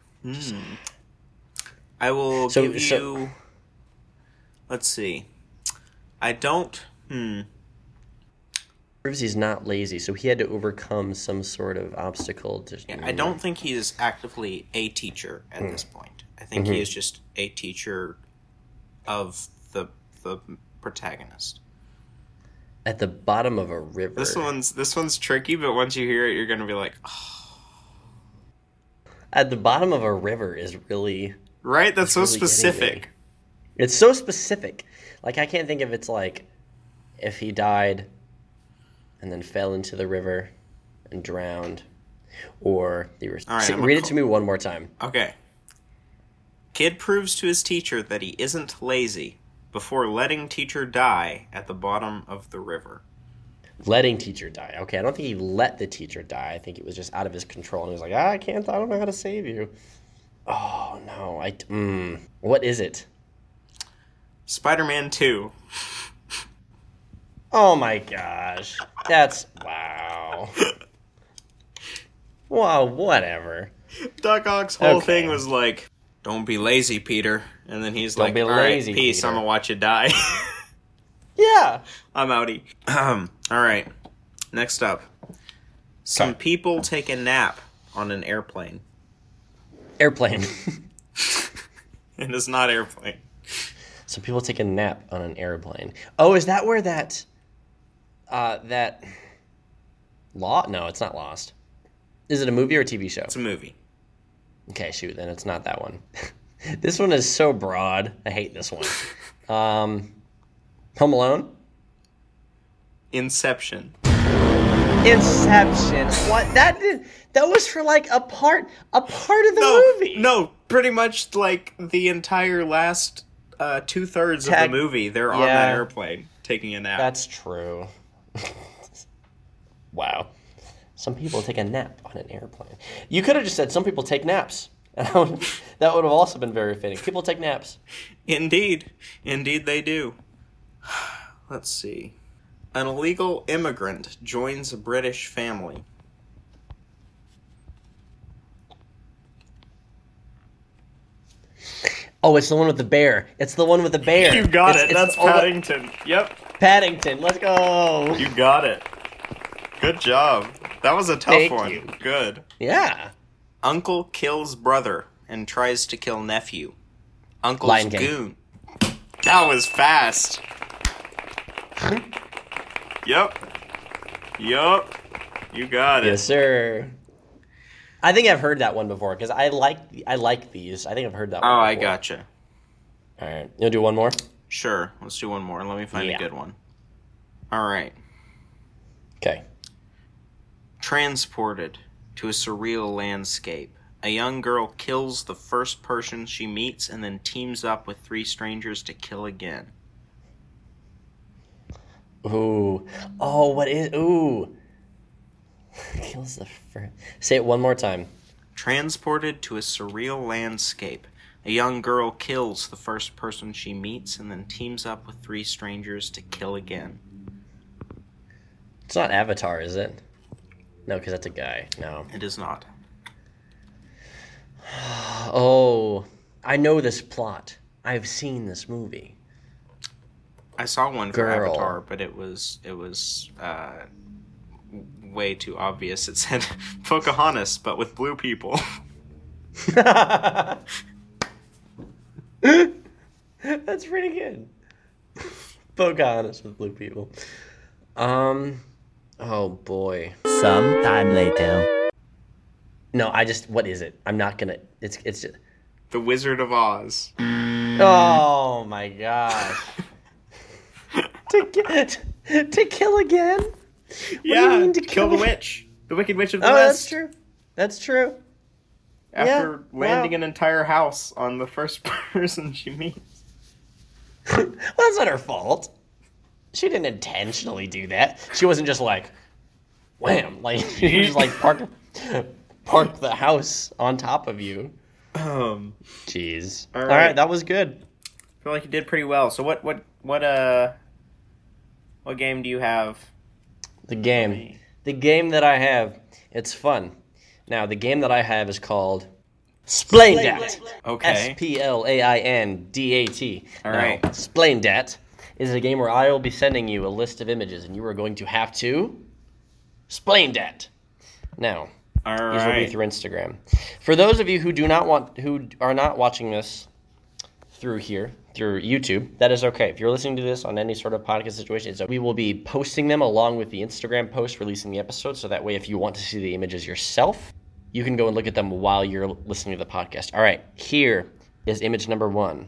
I will So- give so- you. Let's see. I don't. Hmm. Proves he's not lazy, so he had to overcome some sort of obstacle. To, Yeah, I don't think he is actively a teacher at Hmm. this point. I think Mm-hmm. he is just a teacher of the the protagonist. At the bottom of a river. This one's this one's tricky, but once you hear it, you're gonna be like, oh. At the bottom of a river is really. Right? That's so really getting specific. me. It's so specific. Like I can't think if it's like if he died and then fell into the river and drowned, or they were. All right, Say- I'm gonna read it call- to me one more time. Okay. Kid proves to his teacher that he isn't lazy before letting teacher die at the bottom of the river. Letting teacher die. Okay, I don't think he let the teacher die. I think it was just out of his control, and he was like, ah, "I can't. I don't know how to save you." Oh no! I. Mm, what is it? Spider-Man two. Oh my gosh! That's wow. Wow. Whatever. Doc Ock's whole Okay. thing was like, "Don't be lazy, Peter," and then he's Don't like, be "All right, lazy, peace. Peter." I'm gonna watch you die." Yeah. I'm outie. Um, all right. Next up, some Okay. people take a nap on an airplane. Airplane. It is not airplane. So people take a nap on an airplane. Oh, is that where that, uh, that, Law? No, it's not Lost. Is it a movie or a T V show? It's a movie. Okay, shoot, then it's not that one. This one is so broad. I hate this one. Um, Home Alone? Inception. Inception. What? That did, that was for like a part, a part of the No, movie. no, pretty much like the entire last uh, two thirds of Tag- the movie. They're on Yeah. that airplane taking a nap. That's true. Wow. Some people take a nap on an airplane. You could have just said some people take naps. That would, that would have also been very fitting. People take naps. Indeed. Indeed they do. Let's see. An illegal immigrant joins a British family. Oh, it's the one with the bear. It's the one with the bear. You got It's- it. it's That's all the- Paddington. Yep. Paddington. Let's go. You got it. Good job. That was a tough Thank one. you. Good. Yeah. Uncle kills brother and tries to kill nephew. Uncle's Lion King. goon. That was fast. Yep. Yup. You got it. Yes, sir. I think I've heard that one before because I like I like these. I think I've heard that one. Oh, I before. gotcha. All right, you'll do one more. Sure. Let's do one more. Let me find Yeah. a good one. All right. Okay. Transported to a surreal landscape. A young girl kills the first person she meets and then teams up with three strangers to kill again. Ooh. Oh, what is? Ooh. Kills the first. Say it one more time. Transported to a surreal landscape. A young girl kills the first person she meets and then teams up with three strangers to kill again. It's not Avatar, is it? No, because that's a guy. No. It is not. Oh, I know this plot. I've seen this movie. I saw one for Girl. Avatar, but it was it was uh, way too obvious. It said Pocahontas, but with blue people. That's pretty good. Pocahontas with blue people. Um, oh boy. Sometime later. No, I just, what is it? I'm not gonna, it's, it's just, The Wizard of Oz. oh my gosh. to get, to kill again? What yeah, do you mean to kill kill the again? witch. The Wicked Witch of the Oh, West. that's true. That's true. After Yeah, landing wow. an entire house on the first person she meets. Well, that's not her fault. She didn't intentionally do that. She wasn't just like, wham, like, she just like park, park the house on top of you. Um, Jeez. All All right. right, that was good. I feel like you did pretty well. So what, what, what, uh, what game do you have? The game. The game that I have, it's fun. Now, the game that I have is called Splaindat. Okay. S P L A I N D A T. All Now, right. Splaindat is a game where I will be sending you a list of images, and you are going to have to Splaindat. Now, All these will be right. through Instagram. For those of you who do not want, who are not watching this through here, through YouTube, that is okay. If you're listening to this on any sort of podcast situation, so we will be posting them along with the Instagram post releasing the episode, so that way if you want to see the images yourself, you can go and look at them while you're listening to the podcast. All right, here is image number one.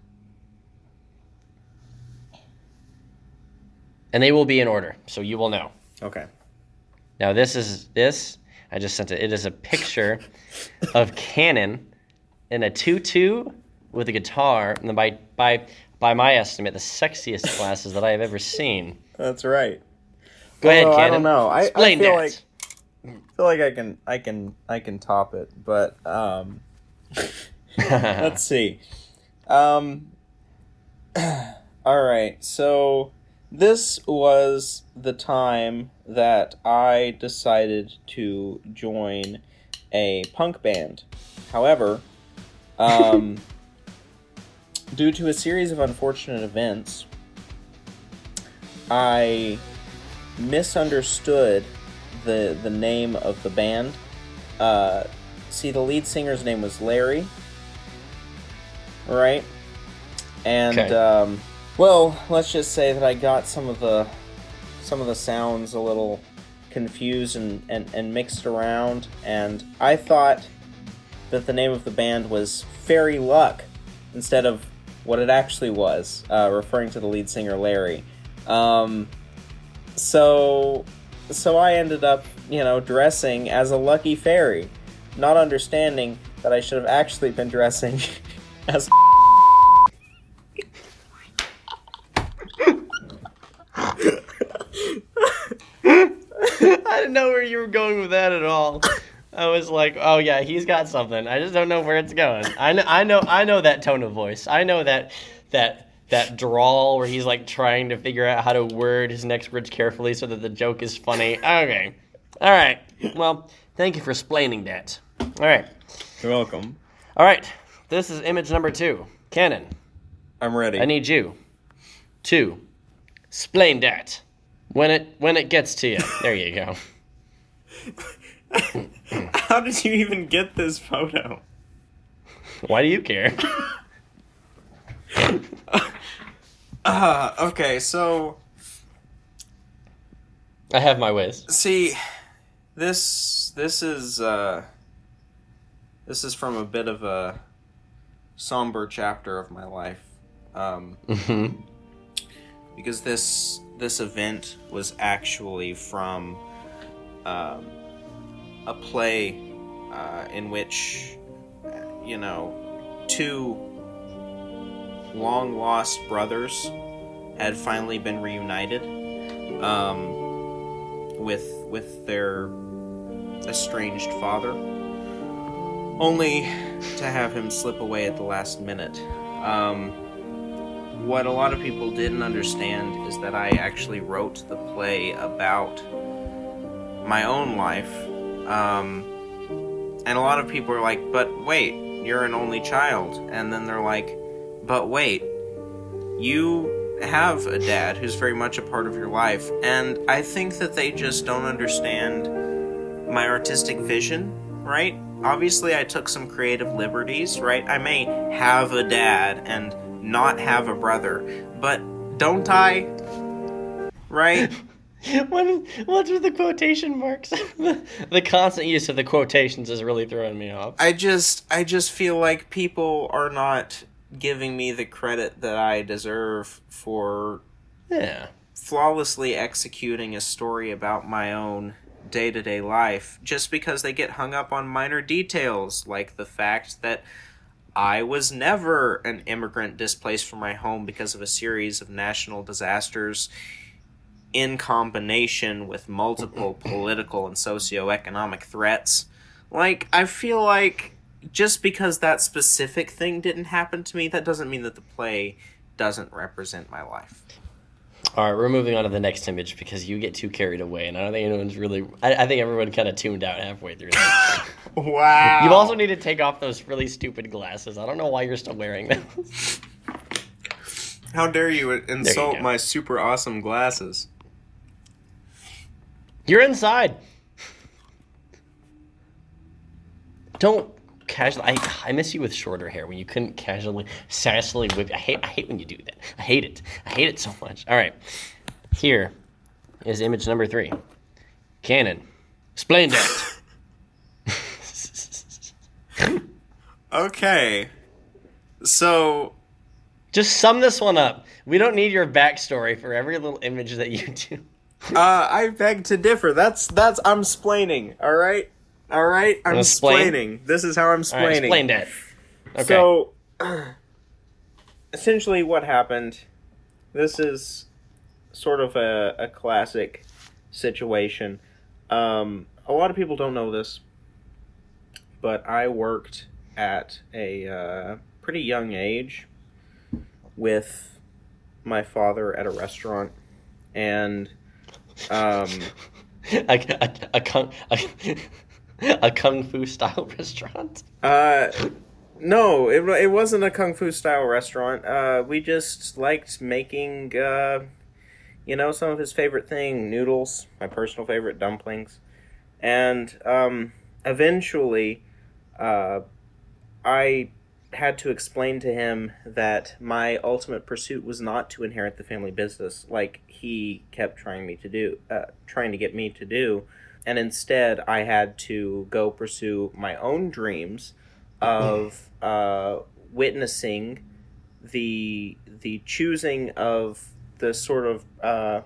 And they will be in order, so you will know. Okay. Now this is, this, I just sent it. It is a picture of Cannon in a tutu with a guitar, and by by by my estimate, the sexiest glasses that I have ever seen. That's right. Go ahead, Although, Cannon. I don't know. I, I Explain feel that. like feel like I can I can I can top it, but um let's see. Um all right. So this was the time that I decided to join a punk band. However, um due to a series of unfortunate events, I misunderstood the the name of the band. Uh, see, the lead singer's name was Larry, right? And Okay. um, well, let's just say that I got some of the some of the sounds a little confused and, and, and mixed around, and I thought that the name of the band was Fairy Luck instead of what it actually was, uh, referring to the lead singer Larry. Um, so, so I ended up, you know, dressing as a lucky fairy, not understanding that I should have actually been dressing as. I didn't know where you were going with that at all. I was like, oh yeah, he's got something. I just don't know where it's going. I know, I know, I know that tone of voice. I know that that that drawl where he's like trying to figure out how to word his next words carefully so that the joke is funny. Okay, all right. Well, thank you for explaining that. All right, You're welcome. all right. This is image number two. Cannon, I'm ready. I need you to explain that when it when it gets to you. There you go. How did you even get this photo? Why do you care? Uh, okay, so I have my ways. see, this this is uh, this is from a bit of a somber chapter of my life, um, Mm-hmm. because this this event was actually from um, a play uh, in which, you know, two long lost brothers had finally been reunited um, with with their estranged father, only to have him slip away at the last minute. Um, what a lot of people didn't understand is that I actually wrote the play about my own life. Um, and a lot of people are like, but wait, you're an only child. And then they're like, but wait, you have a dad who's very much a part of your life. And I think that they just don't understand my artistic vision, right? obviously I took some creative liberties, right? I may have a dad and not have a brother, but don't I? Right? What is, what's with the quotation marks? the, the constant use of the quotations is really throwing me off. I just I just feel like people are not giving me the credit that I deserve for Yeah. flawlessly executing a story about my own day-to-day life just because they get hung up on minor details, like the fact that I was never an immigrant displaced from my home because of a series of national disasters in combination with multiple political and socioeconomic threats. Like, I feel like just because that specific thing didn't happen to me, that doesn't mean that the play doesn't represent my life. All right, we're moving on to the next image because you get too carried away, and I don't think anyone's really... I, I think everyone kind of tuned out halfway through that. Wow. You also need to take off those really stupid glasses. I don't know why you're still wearing them. How dare you insult go. my super awesome glasses? You're inside. Don't casually... I, I miss you with shorter hair when you couldn't casually, sassily whip... I hate, I hate when you do that. I hate it. I hate it so much. All right. Here is image number three. Canon. Explain that. Okay. So... Just sum this one up. We don't need your backstory for every little image that you do. Uh, I beg to differ. That's, that's, I'm splaining, alright? Alright? I'm Explain? splaining. This is how I'm All right, splaining. explain that. Okay. So, essentially what happened, this is sort of a, a classic situation. Um, a lot of people don't know this, but I worked at a uh, pretty young age with my father at a restaurant, and um, a, a, a, kung, a, a kung fu style restaurant. uh, no, it it wasn't a kung fu style restaurant. Uh, we just liked making, uh, you know, some of his favorite thing, noodles. My personal favorite, dumplings, and um, eventually, uh, I had to explain to him that my ultimate pursuit was not to inherit the family business like he kept trying me to do, uh, trying to get me to do, and instead I had to go pursue my own dreams of uh, witnessing the the choosing of the sort of uh,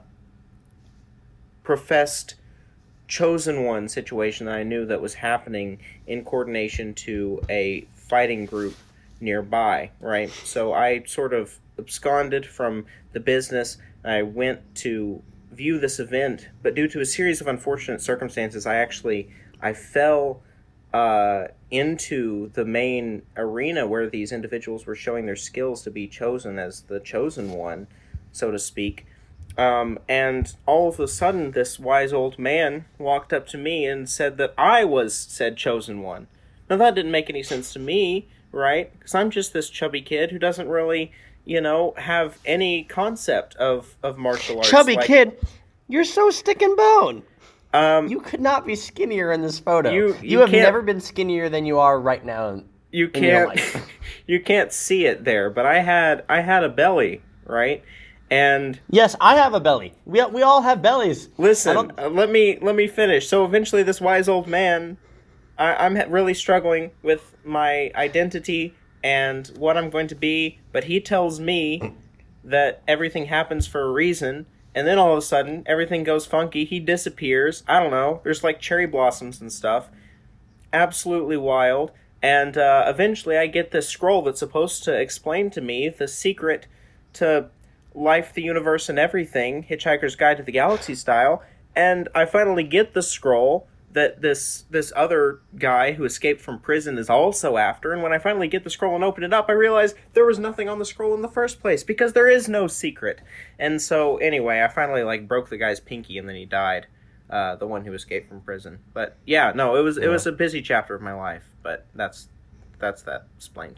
professed chosen one situation that I knew that was happening in coordination to a fighting group nearby, right? So I sort of absconded from the business. I went to view this event, but due to a series of unfortunate circumstances, I actually I fell uh, into the main arena where these individuals were showing their skills to be chosen as the chosen one, so to speak. Um, and all of a sudden, this wise old man walked up to me and said that I was said chosen one. Now, that didn't make any sense to me, right? Because I'm just this chubby kid who doesn't really, you know, have any concept of, of martial arts. Chubby like, kid, you're so stick and bone. Um, You could not be skinnier in this photo. You- You, you have can't- never been skinnier than you are right now. you in your can't, life. you can't see it there, but I had, I had a belly, right? And Yes, I have a belly. We we all have bellies. I listen, don't- uh, let me let me finish. So eventually, this wise old man, I, I'm ha- really struggling with my identity and what I'm going to be. But he tells me that everything happens for a reason, and then all of a sudden, everything goes funky. He disappears. I don't know. There's like cherry blossoms and stuff. Absolutely wild. And uh, eventually, I get this scroll that's supposed to explain to me the secret to life, the universe, and everything, Hitchhiker's Guide to the Galaxy style, and I finally get the scroll that this this other guy who escaped from prison is also after, and when I finally get the scroll and open it up, I realize there was nothing on the scroll in the first place, because there is no secret. And so, anyway, I finally, like, broke the guy's pinky, and then he died, uh, the one who escaped from prison. But, yeah, no, it was it was a busy chapter of my life, but that's, that's that explained.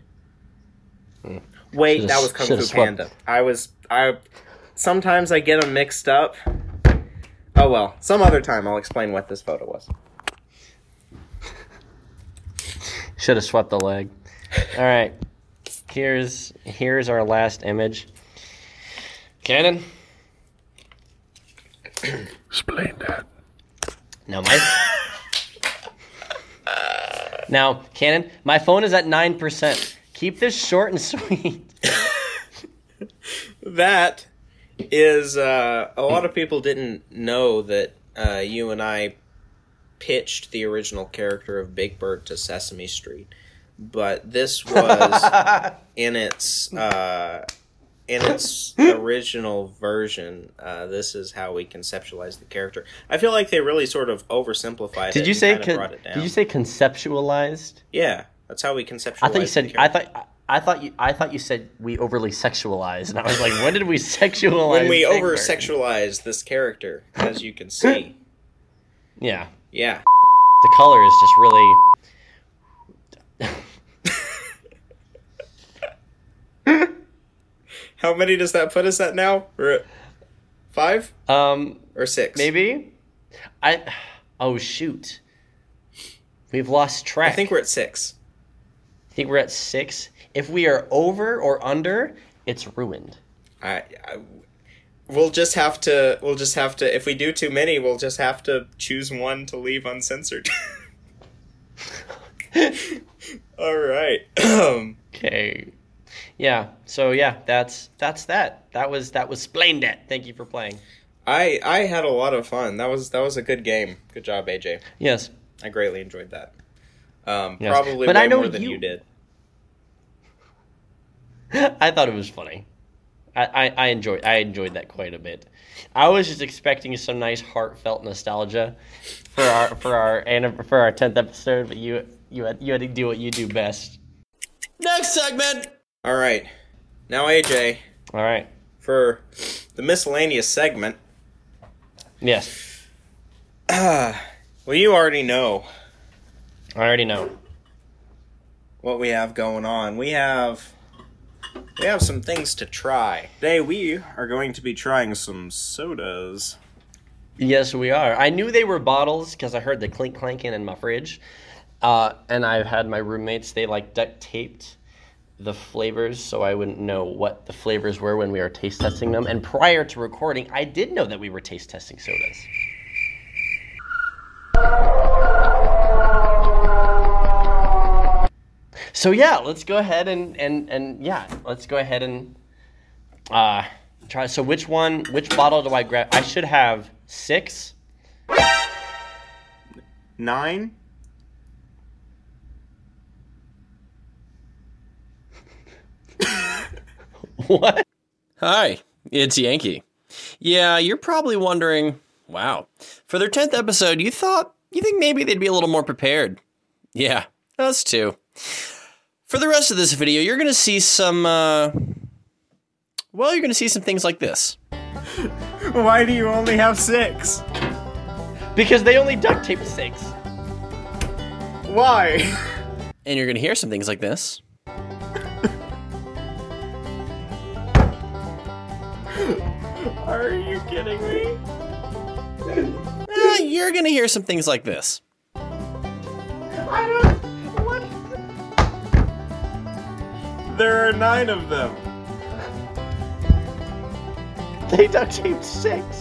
Wait, Should've- that was Kung Fu should've swept. Panda. I was, I, sometimes I get them mixed up. Oh well, some other time I'll explain what this photo was. Should have swept the leg. All right. Here's here's our last image. Cannon. Explain that. Now my Now, Cannon, my phone is at nine percent. Keep this short and sweet. That is, uh, a lot of people didn't know that uh, you and I pitched the original character of Big Bird to Sesame Street. But this was in its uh, in its original version. Uh, this is how we conceptualized the character. I feel like they really sort of oversimplified it. Did you and say kind of con- brought it down. Did you say conceptualized? Yeah, that's how we conceptualized. I thought you said the I character. thought I thought you I thought you said we overly sexualized, and I was like, when did we sexualize? when we Big over Bird? sexualized this character, as you can see. Yeah, Yeah. the color is just really. How many does that put us at now? We're at five Um, or six? maybe. I. Oh shoot. We've lost track. I think we're at six. I think we're at six. If we are over or under, it's ruined. I, I we'll just have to we'll just have to if we do too many, we'll just have to choose one to leave uncensored. All right. Okay. Yeah. So yeah, that's that's that. That was that was Splained It. Thank you for playing. I I had a lot of fun. That was that was a good game. Good job, A J. Yes. I greatly enjoyed that. Um, Yes. Probably But way I know more than you- you did. I thought it was funny. I, I, I enjoyed I enjoyed that quite a bit. I was just expecting some nice heartfelt nostalgia for our for our and for our tenth episode, but you you had you had to do what you do best. Next segment. All right. Now, A J, All right. for the miscellaneous segment. Yes. Well, you already know I already know. what we have going on. We have we have some things to try. Today we are going to be trying some sodas. Yes, we are. I knew they were bottles because I heard the clink clanking in my fridge. Uh, and I've had my roommates, they like duct taped the flavors so I wouldn't know what the flavors were when we were taste testing them. And prior to recording, I did know that we were taste testing sodas. So yeah, let's go ahead and, and, and yeah, let's go ahead and uh, try. So which one, which bottle do I grab? I should have six. Nine? What? Hi, it's Yankee. Yeah, you're probably wondering, wow, for their tenth episode, you thought, you think maybe they'd be a little more prepared. Yeah, us too. For the rest of this video, you're going to see some, uh, well, you're going to see some things like this. Why do you only have six? Because they only duct taped six. Why? And you're going to hear some things like this. Are you kidding me? Uh, you're going to hear some things like this. I don't. What? There are nine of them. They duct taped six.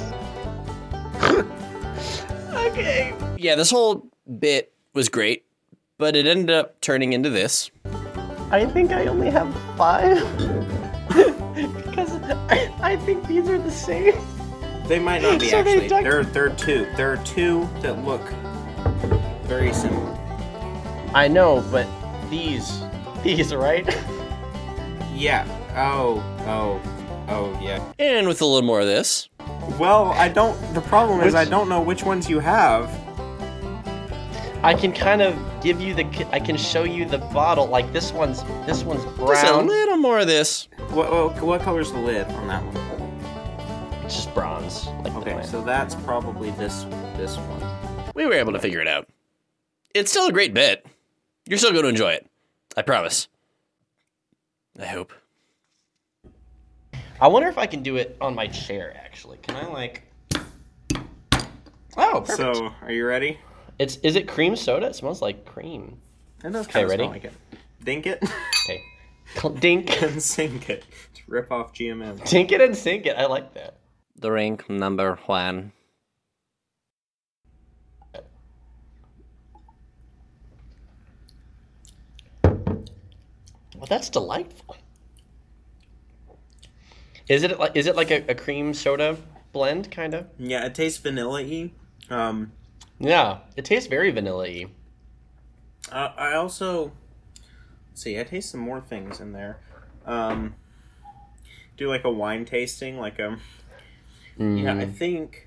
Okay. Yeah, this whole bit was great, but it ended up turning into this. I think I only have five. Because I, I think these are the same. They might not be So they actually. duct- There, there are two. There are two that look very similar. I know, but these, these, right? Yeah. Oh. Oh. Oh. Yeah. And with a little more of this. Well, I don't. The problem is Which- I don't know which ones you have. I can kind of give you the, I can show you the bottle. Like this one's, this one's Just a brown. little more of this. What, what, what color's the lid on that one? It's just bronze. Like the Okay, plant. so that's probably this this one. We were able to figure it out. It's still a great bit. You're still going to enjoy it. I promise. I hope. I wonder if I can do it on my chair, actually. Can I, like... Oh, perfect. So, are you ready? It's, is it cream soda? It smells like cream. It does Okay, kind of ready? smell like it. Dink it Okay. Cl- Dink. and sink it to rip off G M M. Dink it and sink it. I like that. Drink number one. Well, that's delightful. Is it like is it like a, a cream soda blend kind of? Yeah, it tastes vanilla-y. Um, Yeah, it tastes very vanilla-y. uh, I also let's see. I taste some more things in there. Um, do like a wine tasting, like a Mm. yeah. I think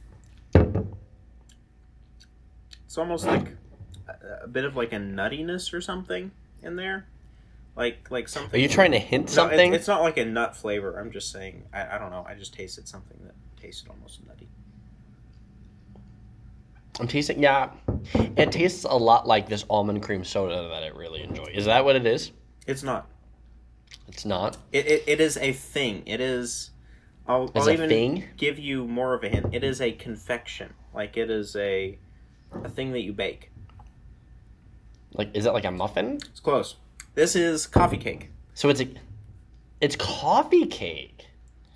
it's almost like a, a bit of like a nuttiness or something in there, like like something. Are you trying to hint No, something? it, it's not like a nut flavor. I'm just saying. I, I don't know. I just tasted something that tasted almost nutty. I'm tasting. Yeah, it tastes a lot like this almond cream soda that I really enjoy. Is that what it is? It's not. It's not. It it, it is a thing. It is. I'll, It's I'll a even thing? give you more of a hint. It is a confection. Like it is a a thing that you bake. Like, is it like a muffin? It's close. This is coffee cake. So it's a, it's coffee cake.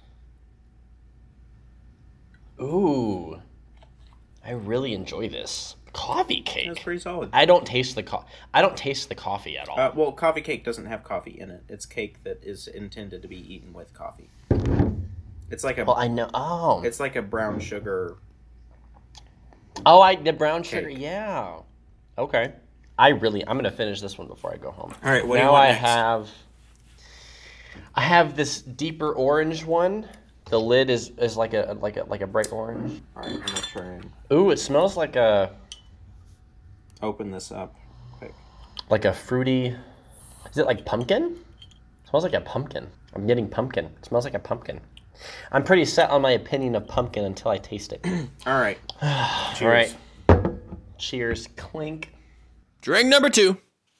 Ooh, I really enjoy this coffee It's cake. pretty solid. I don't taste the co- I don't taste the coffee at all. Uh, well, coffee cake doesn't have coffee in it. It's cake that is intended to be eaten with coffee. It's like a well, I know. Oh, it's like a brown sugar. oh, I the brown sugar. Cake. Yeah. Okay. I really, I'm gonna finish this one before I go home. All right, what do you now want I next? have, I have this deeper orange one. The lid is, is like a like a like a bright orange. All right, I'm gonna try and Ooh, it smells like a open this up quick. like a fruity. Is it like pumpkin? It smells like a pumpkin. I'm getting pumpkin. It smells like a pumpkin. I'm pretty set on my opinion of pumpkin until I taste it. All right. All right. Cheers. Clink. Drink number two.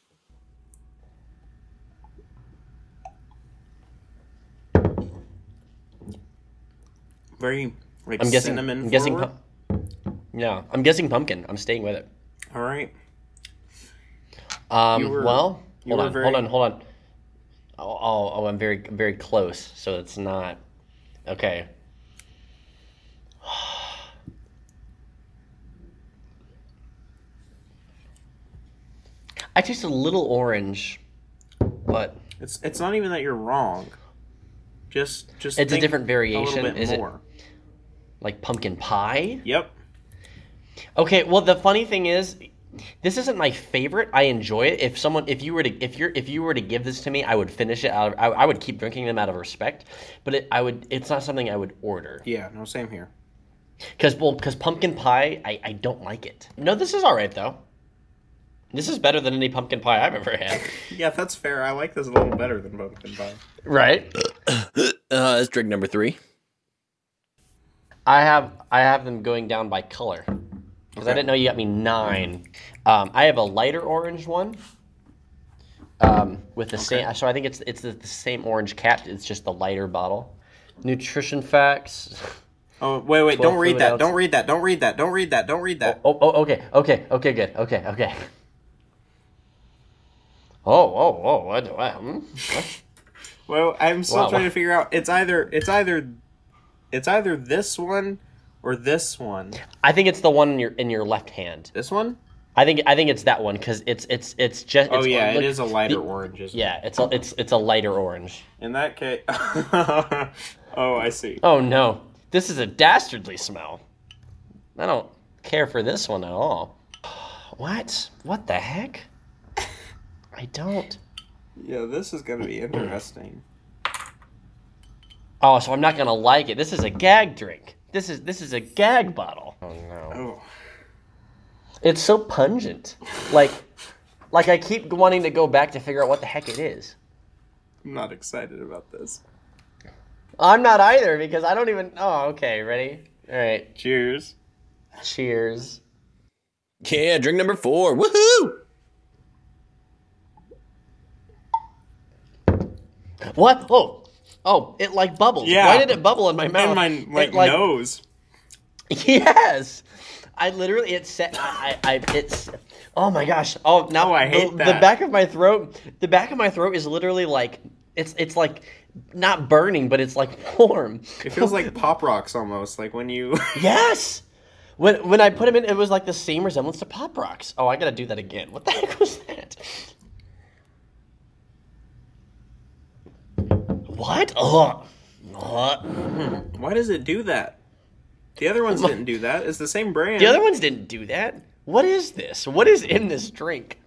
Very like I'm guessing. cinnamon I'm guessing. forward. Pu- yeah, I'm guessing pumpkin. I'm staying with it. All right. Um. You were- well, you hold were on. very- Hold on. Hold on. Oh, oh, oh, I'm very, very close. So it's not. Okay. I taste a little orange, but It's it's not even that you're wrong. Just just It's a think different variation, A little bit is it? more. like pumpkin pie. Yep. Okay, well the funny thing is, this isn't my favorite. I enjoy it. If someone, if you were to, if you're, if you were to give this to me, I would finish it. Out of, I, I would keep drinking them out of respect. But it, I would. It's not something I would order. Yeah. No. Same here. Because well, because pumpkin pie, I, I don't like it. No, this is all right though. This is better than any pumpkin pie I've ever had. Yeah, that's fair. I like this a little better than pumpkin pie. Right? Uh, that's drink number three. I have I have them going down by color because I Okay. didn't know you got me nine. Um, I have a lighter orange one. Um, with the same, so I think it's it's the, the same orange cap. It's just the lighter bottle. Nutrition facts. Oh wait, wait! twelve Don't read fluid that! ounce. Don't read that! Don't read that! Don't read that! Don't read that! Oh, oh, okay, okay, okay, good, okay, okay. Oh, oh, oh, what? what, hmm? what? Well, I'm still Wow. trying to figure out. It's either it's either it's either this one or this one. I think it's the one in your in your left hand. This one? I think I think it's that one because it's it's it's just. Oh it's, yeah, look, it is a lighter the- orange. Isn't Yeah, it's a, it's it's a lighter orange. it? In that case. Oh, I see. Oh no, this is a dastardly smell. I don't care for this one at all. What? What the heck? I don't. Yeah, this is gonna be interesting. Oh, so I'm not gonna like it. This is a gag drink. This is this is a gag bottle. Oh no. Oh. It's so pungent. Like like I keep wanting to go back to figure out what the heck it is. I'm not excited about this. I'm not either because I don't even. Oh, okay. Ready? All right. Cheers. Cheers. Yeah, drink number four. Woohoo! What? Oh, oh! It like bubbled. Yeah. Why did it bubble in my mouth? In my like, It, like, nose. Yes, I literally it said I, I I it's oh my gosh oh now Oh, I hate the, that. the back of my throat the back of my throat is literally like it's it's like not burning but it's like warm. It feels like Pop Rocks almost, like when you. Yes. When when I put them in, it was like the same resemblance to Pop Rocks. Oh, I gotta do that again. What the heck was that? What? Ugh. Ugh. Why does it do that? The other ones didn't do that. It's the same brand. The other ones didn't do that. What is this? What is in this drink?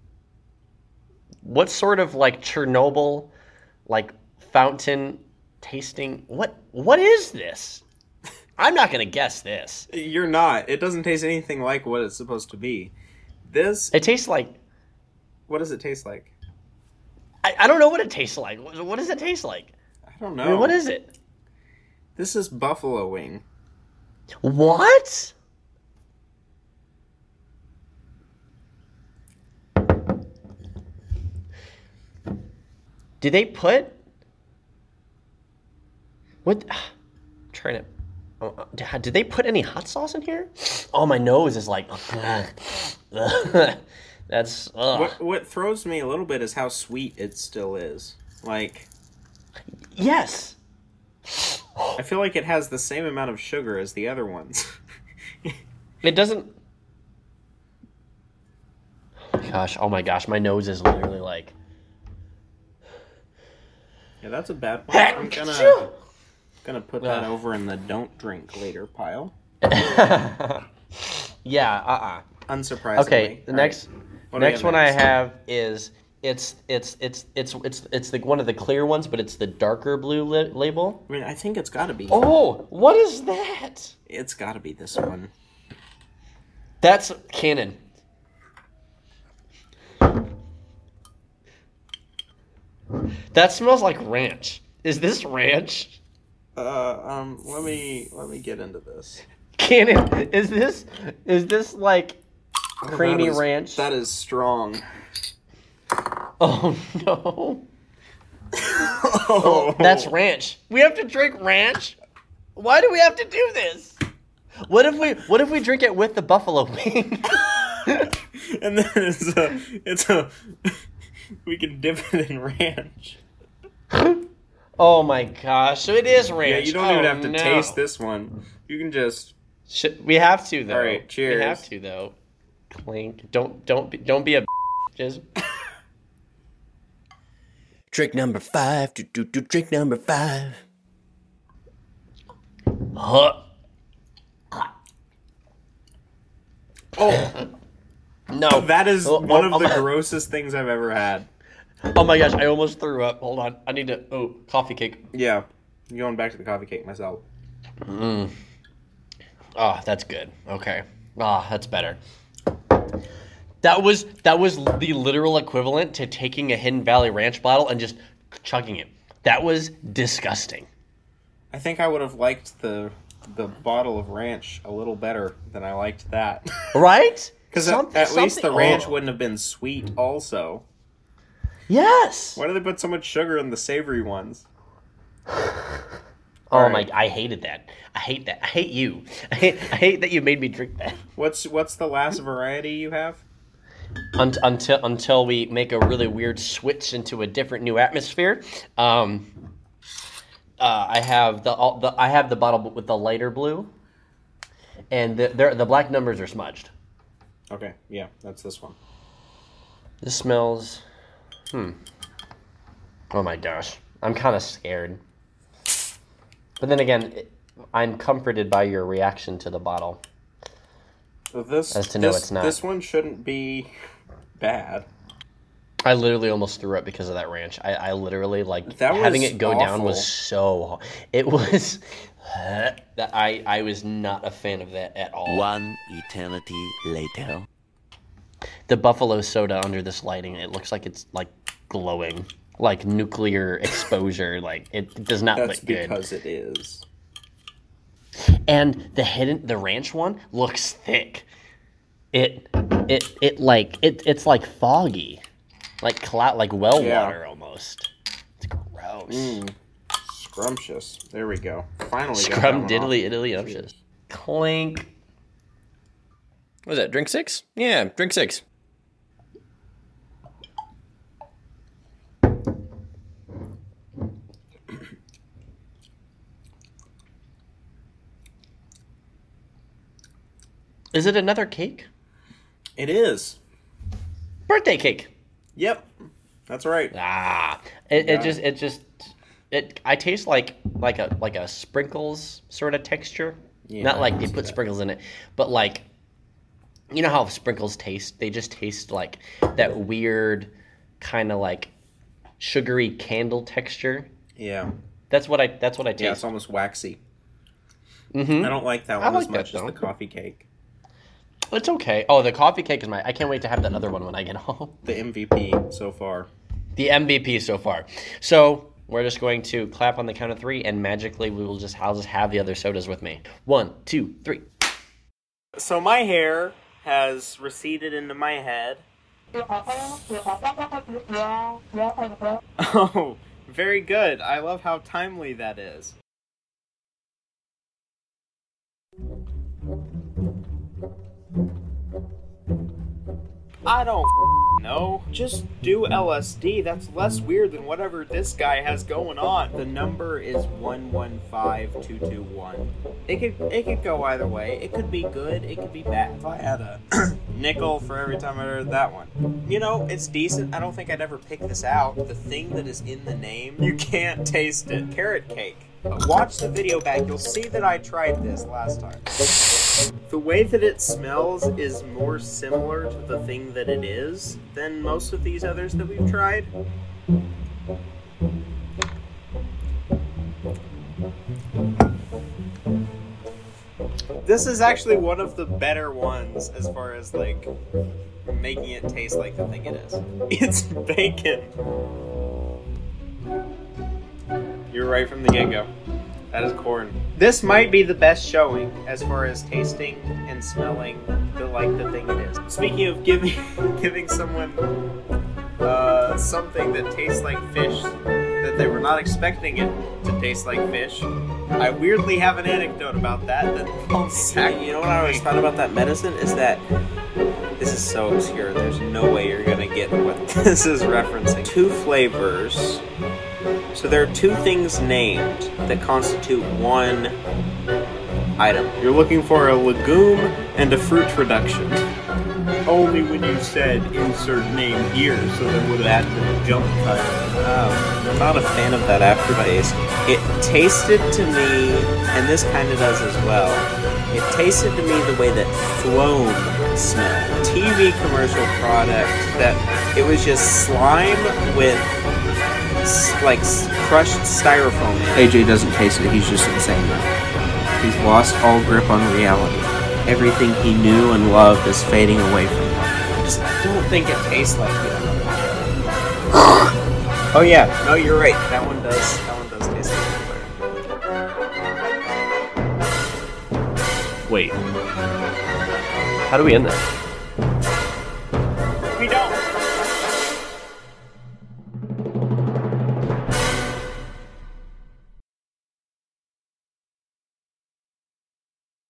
What sort of like Chernobyl, like fountain tasting? What? What is this? I'm not gonna guess this. You're not. It doesn't taste anything like what it's supposed to be. This. It tastes like. What does it taste like? I, I don't know what it tastes like. What, what does it taste like? I don't know. I mean, what is it? This is buffalo wing. What? Did they put what? I'm trying to. Oh, uh, did they put any hot sauce in here? Oh, my nose is like. That's. Ugh. What what throws me a little bit is how sweet it still is. Like, Yes. I feel like it has the same amount of sugar as the other ones. It doesn't. Oh my gosh! Oh my gosh! My nose is literally like. Yeah, that's a bad one. I'm gonna gonna put that over in the don't drink later pile. Yeah. Uh. uh Unsurprisingly. Okay. The All next. right. What do we Next have one next? I have is it's it's it's it's it's it's the one of the clear ones, but it's the darker blue li- label. I mean, I think it's got to be. Oh, what is that? It's got to be this one. That's canon. That smells like ranch. Is this ranch? Uh, um, let me let me get into this. Canon. Is this is this like creamy That is- ranch? That is strong. Oh no. Oh, That's ranch. We have to drink ranch? Why do we have to do this? What if we what if we drink it with the buffalo wing? And then it's a it's a we can dip it in ranch. Oh my gosh. So it is ranch. Yeah, you don't Oh, even have to no. taste this one. You can just. Should, we have to though. All right, cheers. We have to though. Clink. Don't don't be, don't be a just Trick number five. Do, do, do, trick number five. huh. Oh, No. that is Oh, one oh, of the oh, grossest things I've ever had. Oh my gosh, I almost threw up. Hold on. I need to oh, coffee cake. Yeah, I'm going back to the coffee cake myself. Oh, that's good. Okay. Ah, that's better. That was that was the literal equivalent to taking a Hidden Valley Ranch bottle and just chugging it. That was disgusting. I think I would have liked the the bottle of ranch a little better than I liked that. Right? Because Some- at, at least the something- ranch oh. wouldn't have been sweet also. Yes. Why do they put so much sugar in the savory ones? Oh Alright. my! I hated that. I hate that. I hate you. I hate, I hate that you made me drink that. What's what's the last variety you have? Un- until until we make a really weird switch into a different new atmosphere. Um, uh, I have the, all, the I have the bottle with the lighter blue, and the the, the black numbers are smudged. Okay, yeah, that's this one. This smells. Hmm. Oh my gosh, I'm kind of scared. But then again, it, I'm comforted by your reaction to the bottle. So this As to know this, it's not. this one shouldn't be bad. I literally almost threw up because of that ranch. I, I literally like That having was it go down awful. was so hard. It was that I I was not a fan of that at all. One eternity later. The buffalo soda under this lighting, it looks like it's like glowing, like nuclear exposure. Like it does not That's look good. because it is. And the hidden the ranch one looks thick. It it it like it it's like foggy, like cloud, like well Yeah. water almost. It's gross. Mm, scrumptious. There we go. Finally got that Scrum one diddly off. iddly umptious. Clink. What is that? Drink six? Yeah, drink six. Is it another cake? It is. Birthday cake. Yep. That's right. Ah, it, Yeah. it just it just it. I taste like like a like a sprinkles sort of texture. Yeah, Not I like can they see put that. sprinkles in it, but like you know how sprinkles taste. They just taste like that weird kind of like sugary candle texture. Yeah. That's what I. That's what I Yeah, it's taste. almost waxy. Mm-hmm. I don't like that I one like as that, much as though. the coffee cake. It's okay. Oh, the coffee cake is my. I can't wait to have that other one when I get home. The M V P so far. The M V P so far. So we're just going to clap on the count of three, and magically we will just. I'll just have the other sodas with me. One, two, three. So my hair has receded into my head. Oh, very good. I love how timely that is. I don't f- know. Just do L S D. That's less weird than whatever this guy has going on. The number is one one five two two one. It could it could go either way. It could be good. It could be bad. If I had a nickel for every time I heard that one, you know, it's decent. I don't think I'd ever pick this out. The thing that is in the name, you can't taste it. Carrot cake. Watch the video back. You'll see that I tried this last time. The way that it smells is more similar to the thing that it is than most of these others that we've tried. This is actually one of the better ones as far as like making it taste like the thing it is. It's bacon. You're right from the get-go. That is corn. This might be the best showing as far as tasting and smelling the like the thing it is. Speaking of giving giving someone uh, something that tastes like fish that they were not expecting it to taste like fish, I weirdly have an anecdote about that that involves sack. You know what I always thought about that medicine is that this is so obscure. There's no way you're gonna get what this is referencing. Two flavors. So there are two things named that constitute one item. You're looking for a legume and a fruit reduction. Only when you said insert name here, so there would have had been a jump cut. Oh, I'm not a fan of that aftertaste. It tasted to me, and this kind of does as well, it tasted to me the way that Floam smelled. T V commercial product that it was just slime with like crushed styrofoam. A J doesn't taste it, he's just insane now. He's lost all grip on reality. Everything he knew and loved is fading away from him. I just don't think it tastes like it. Oh yeah, no, you're right. That one does. That one does taste like it. Wait. How do we end that?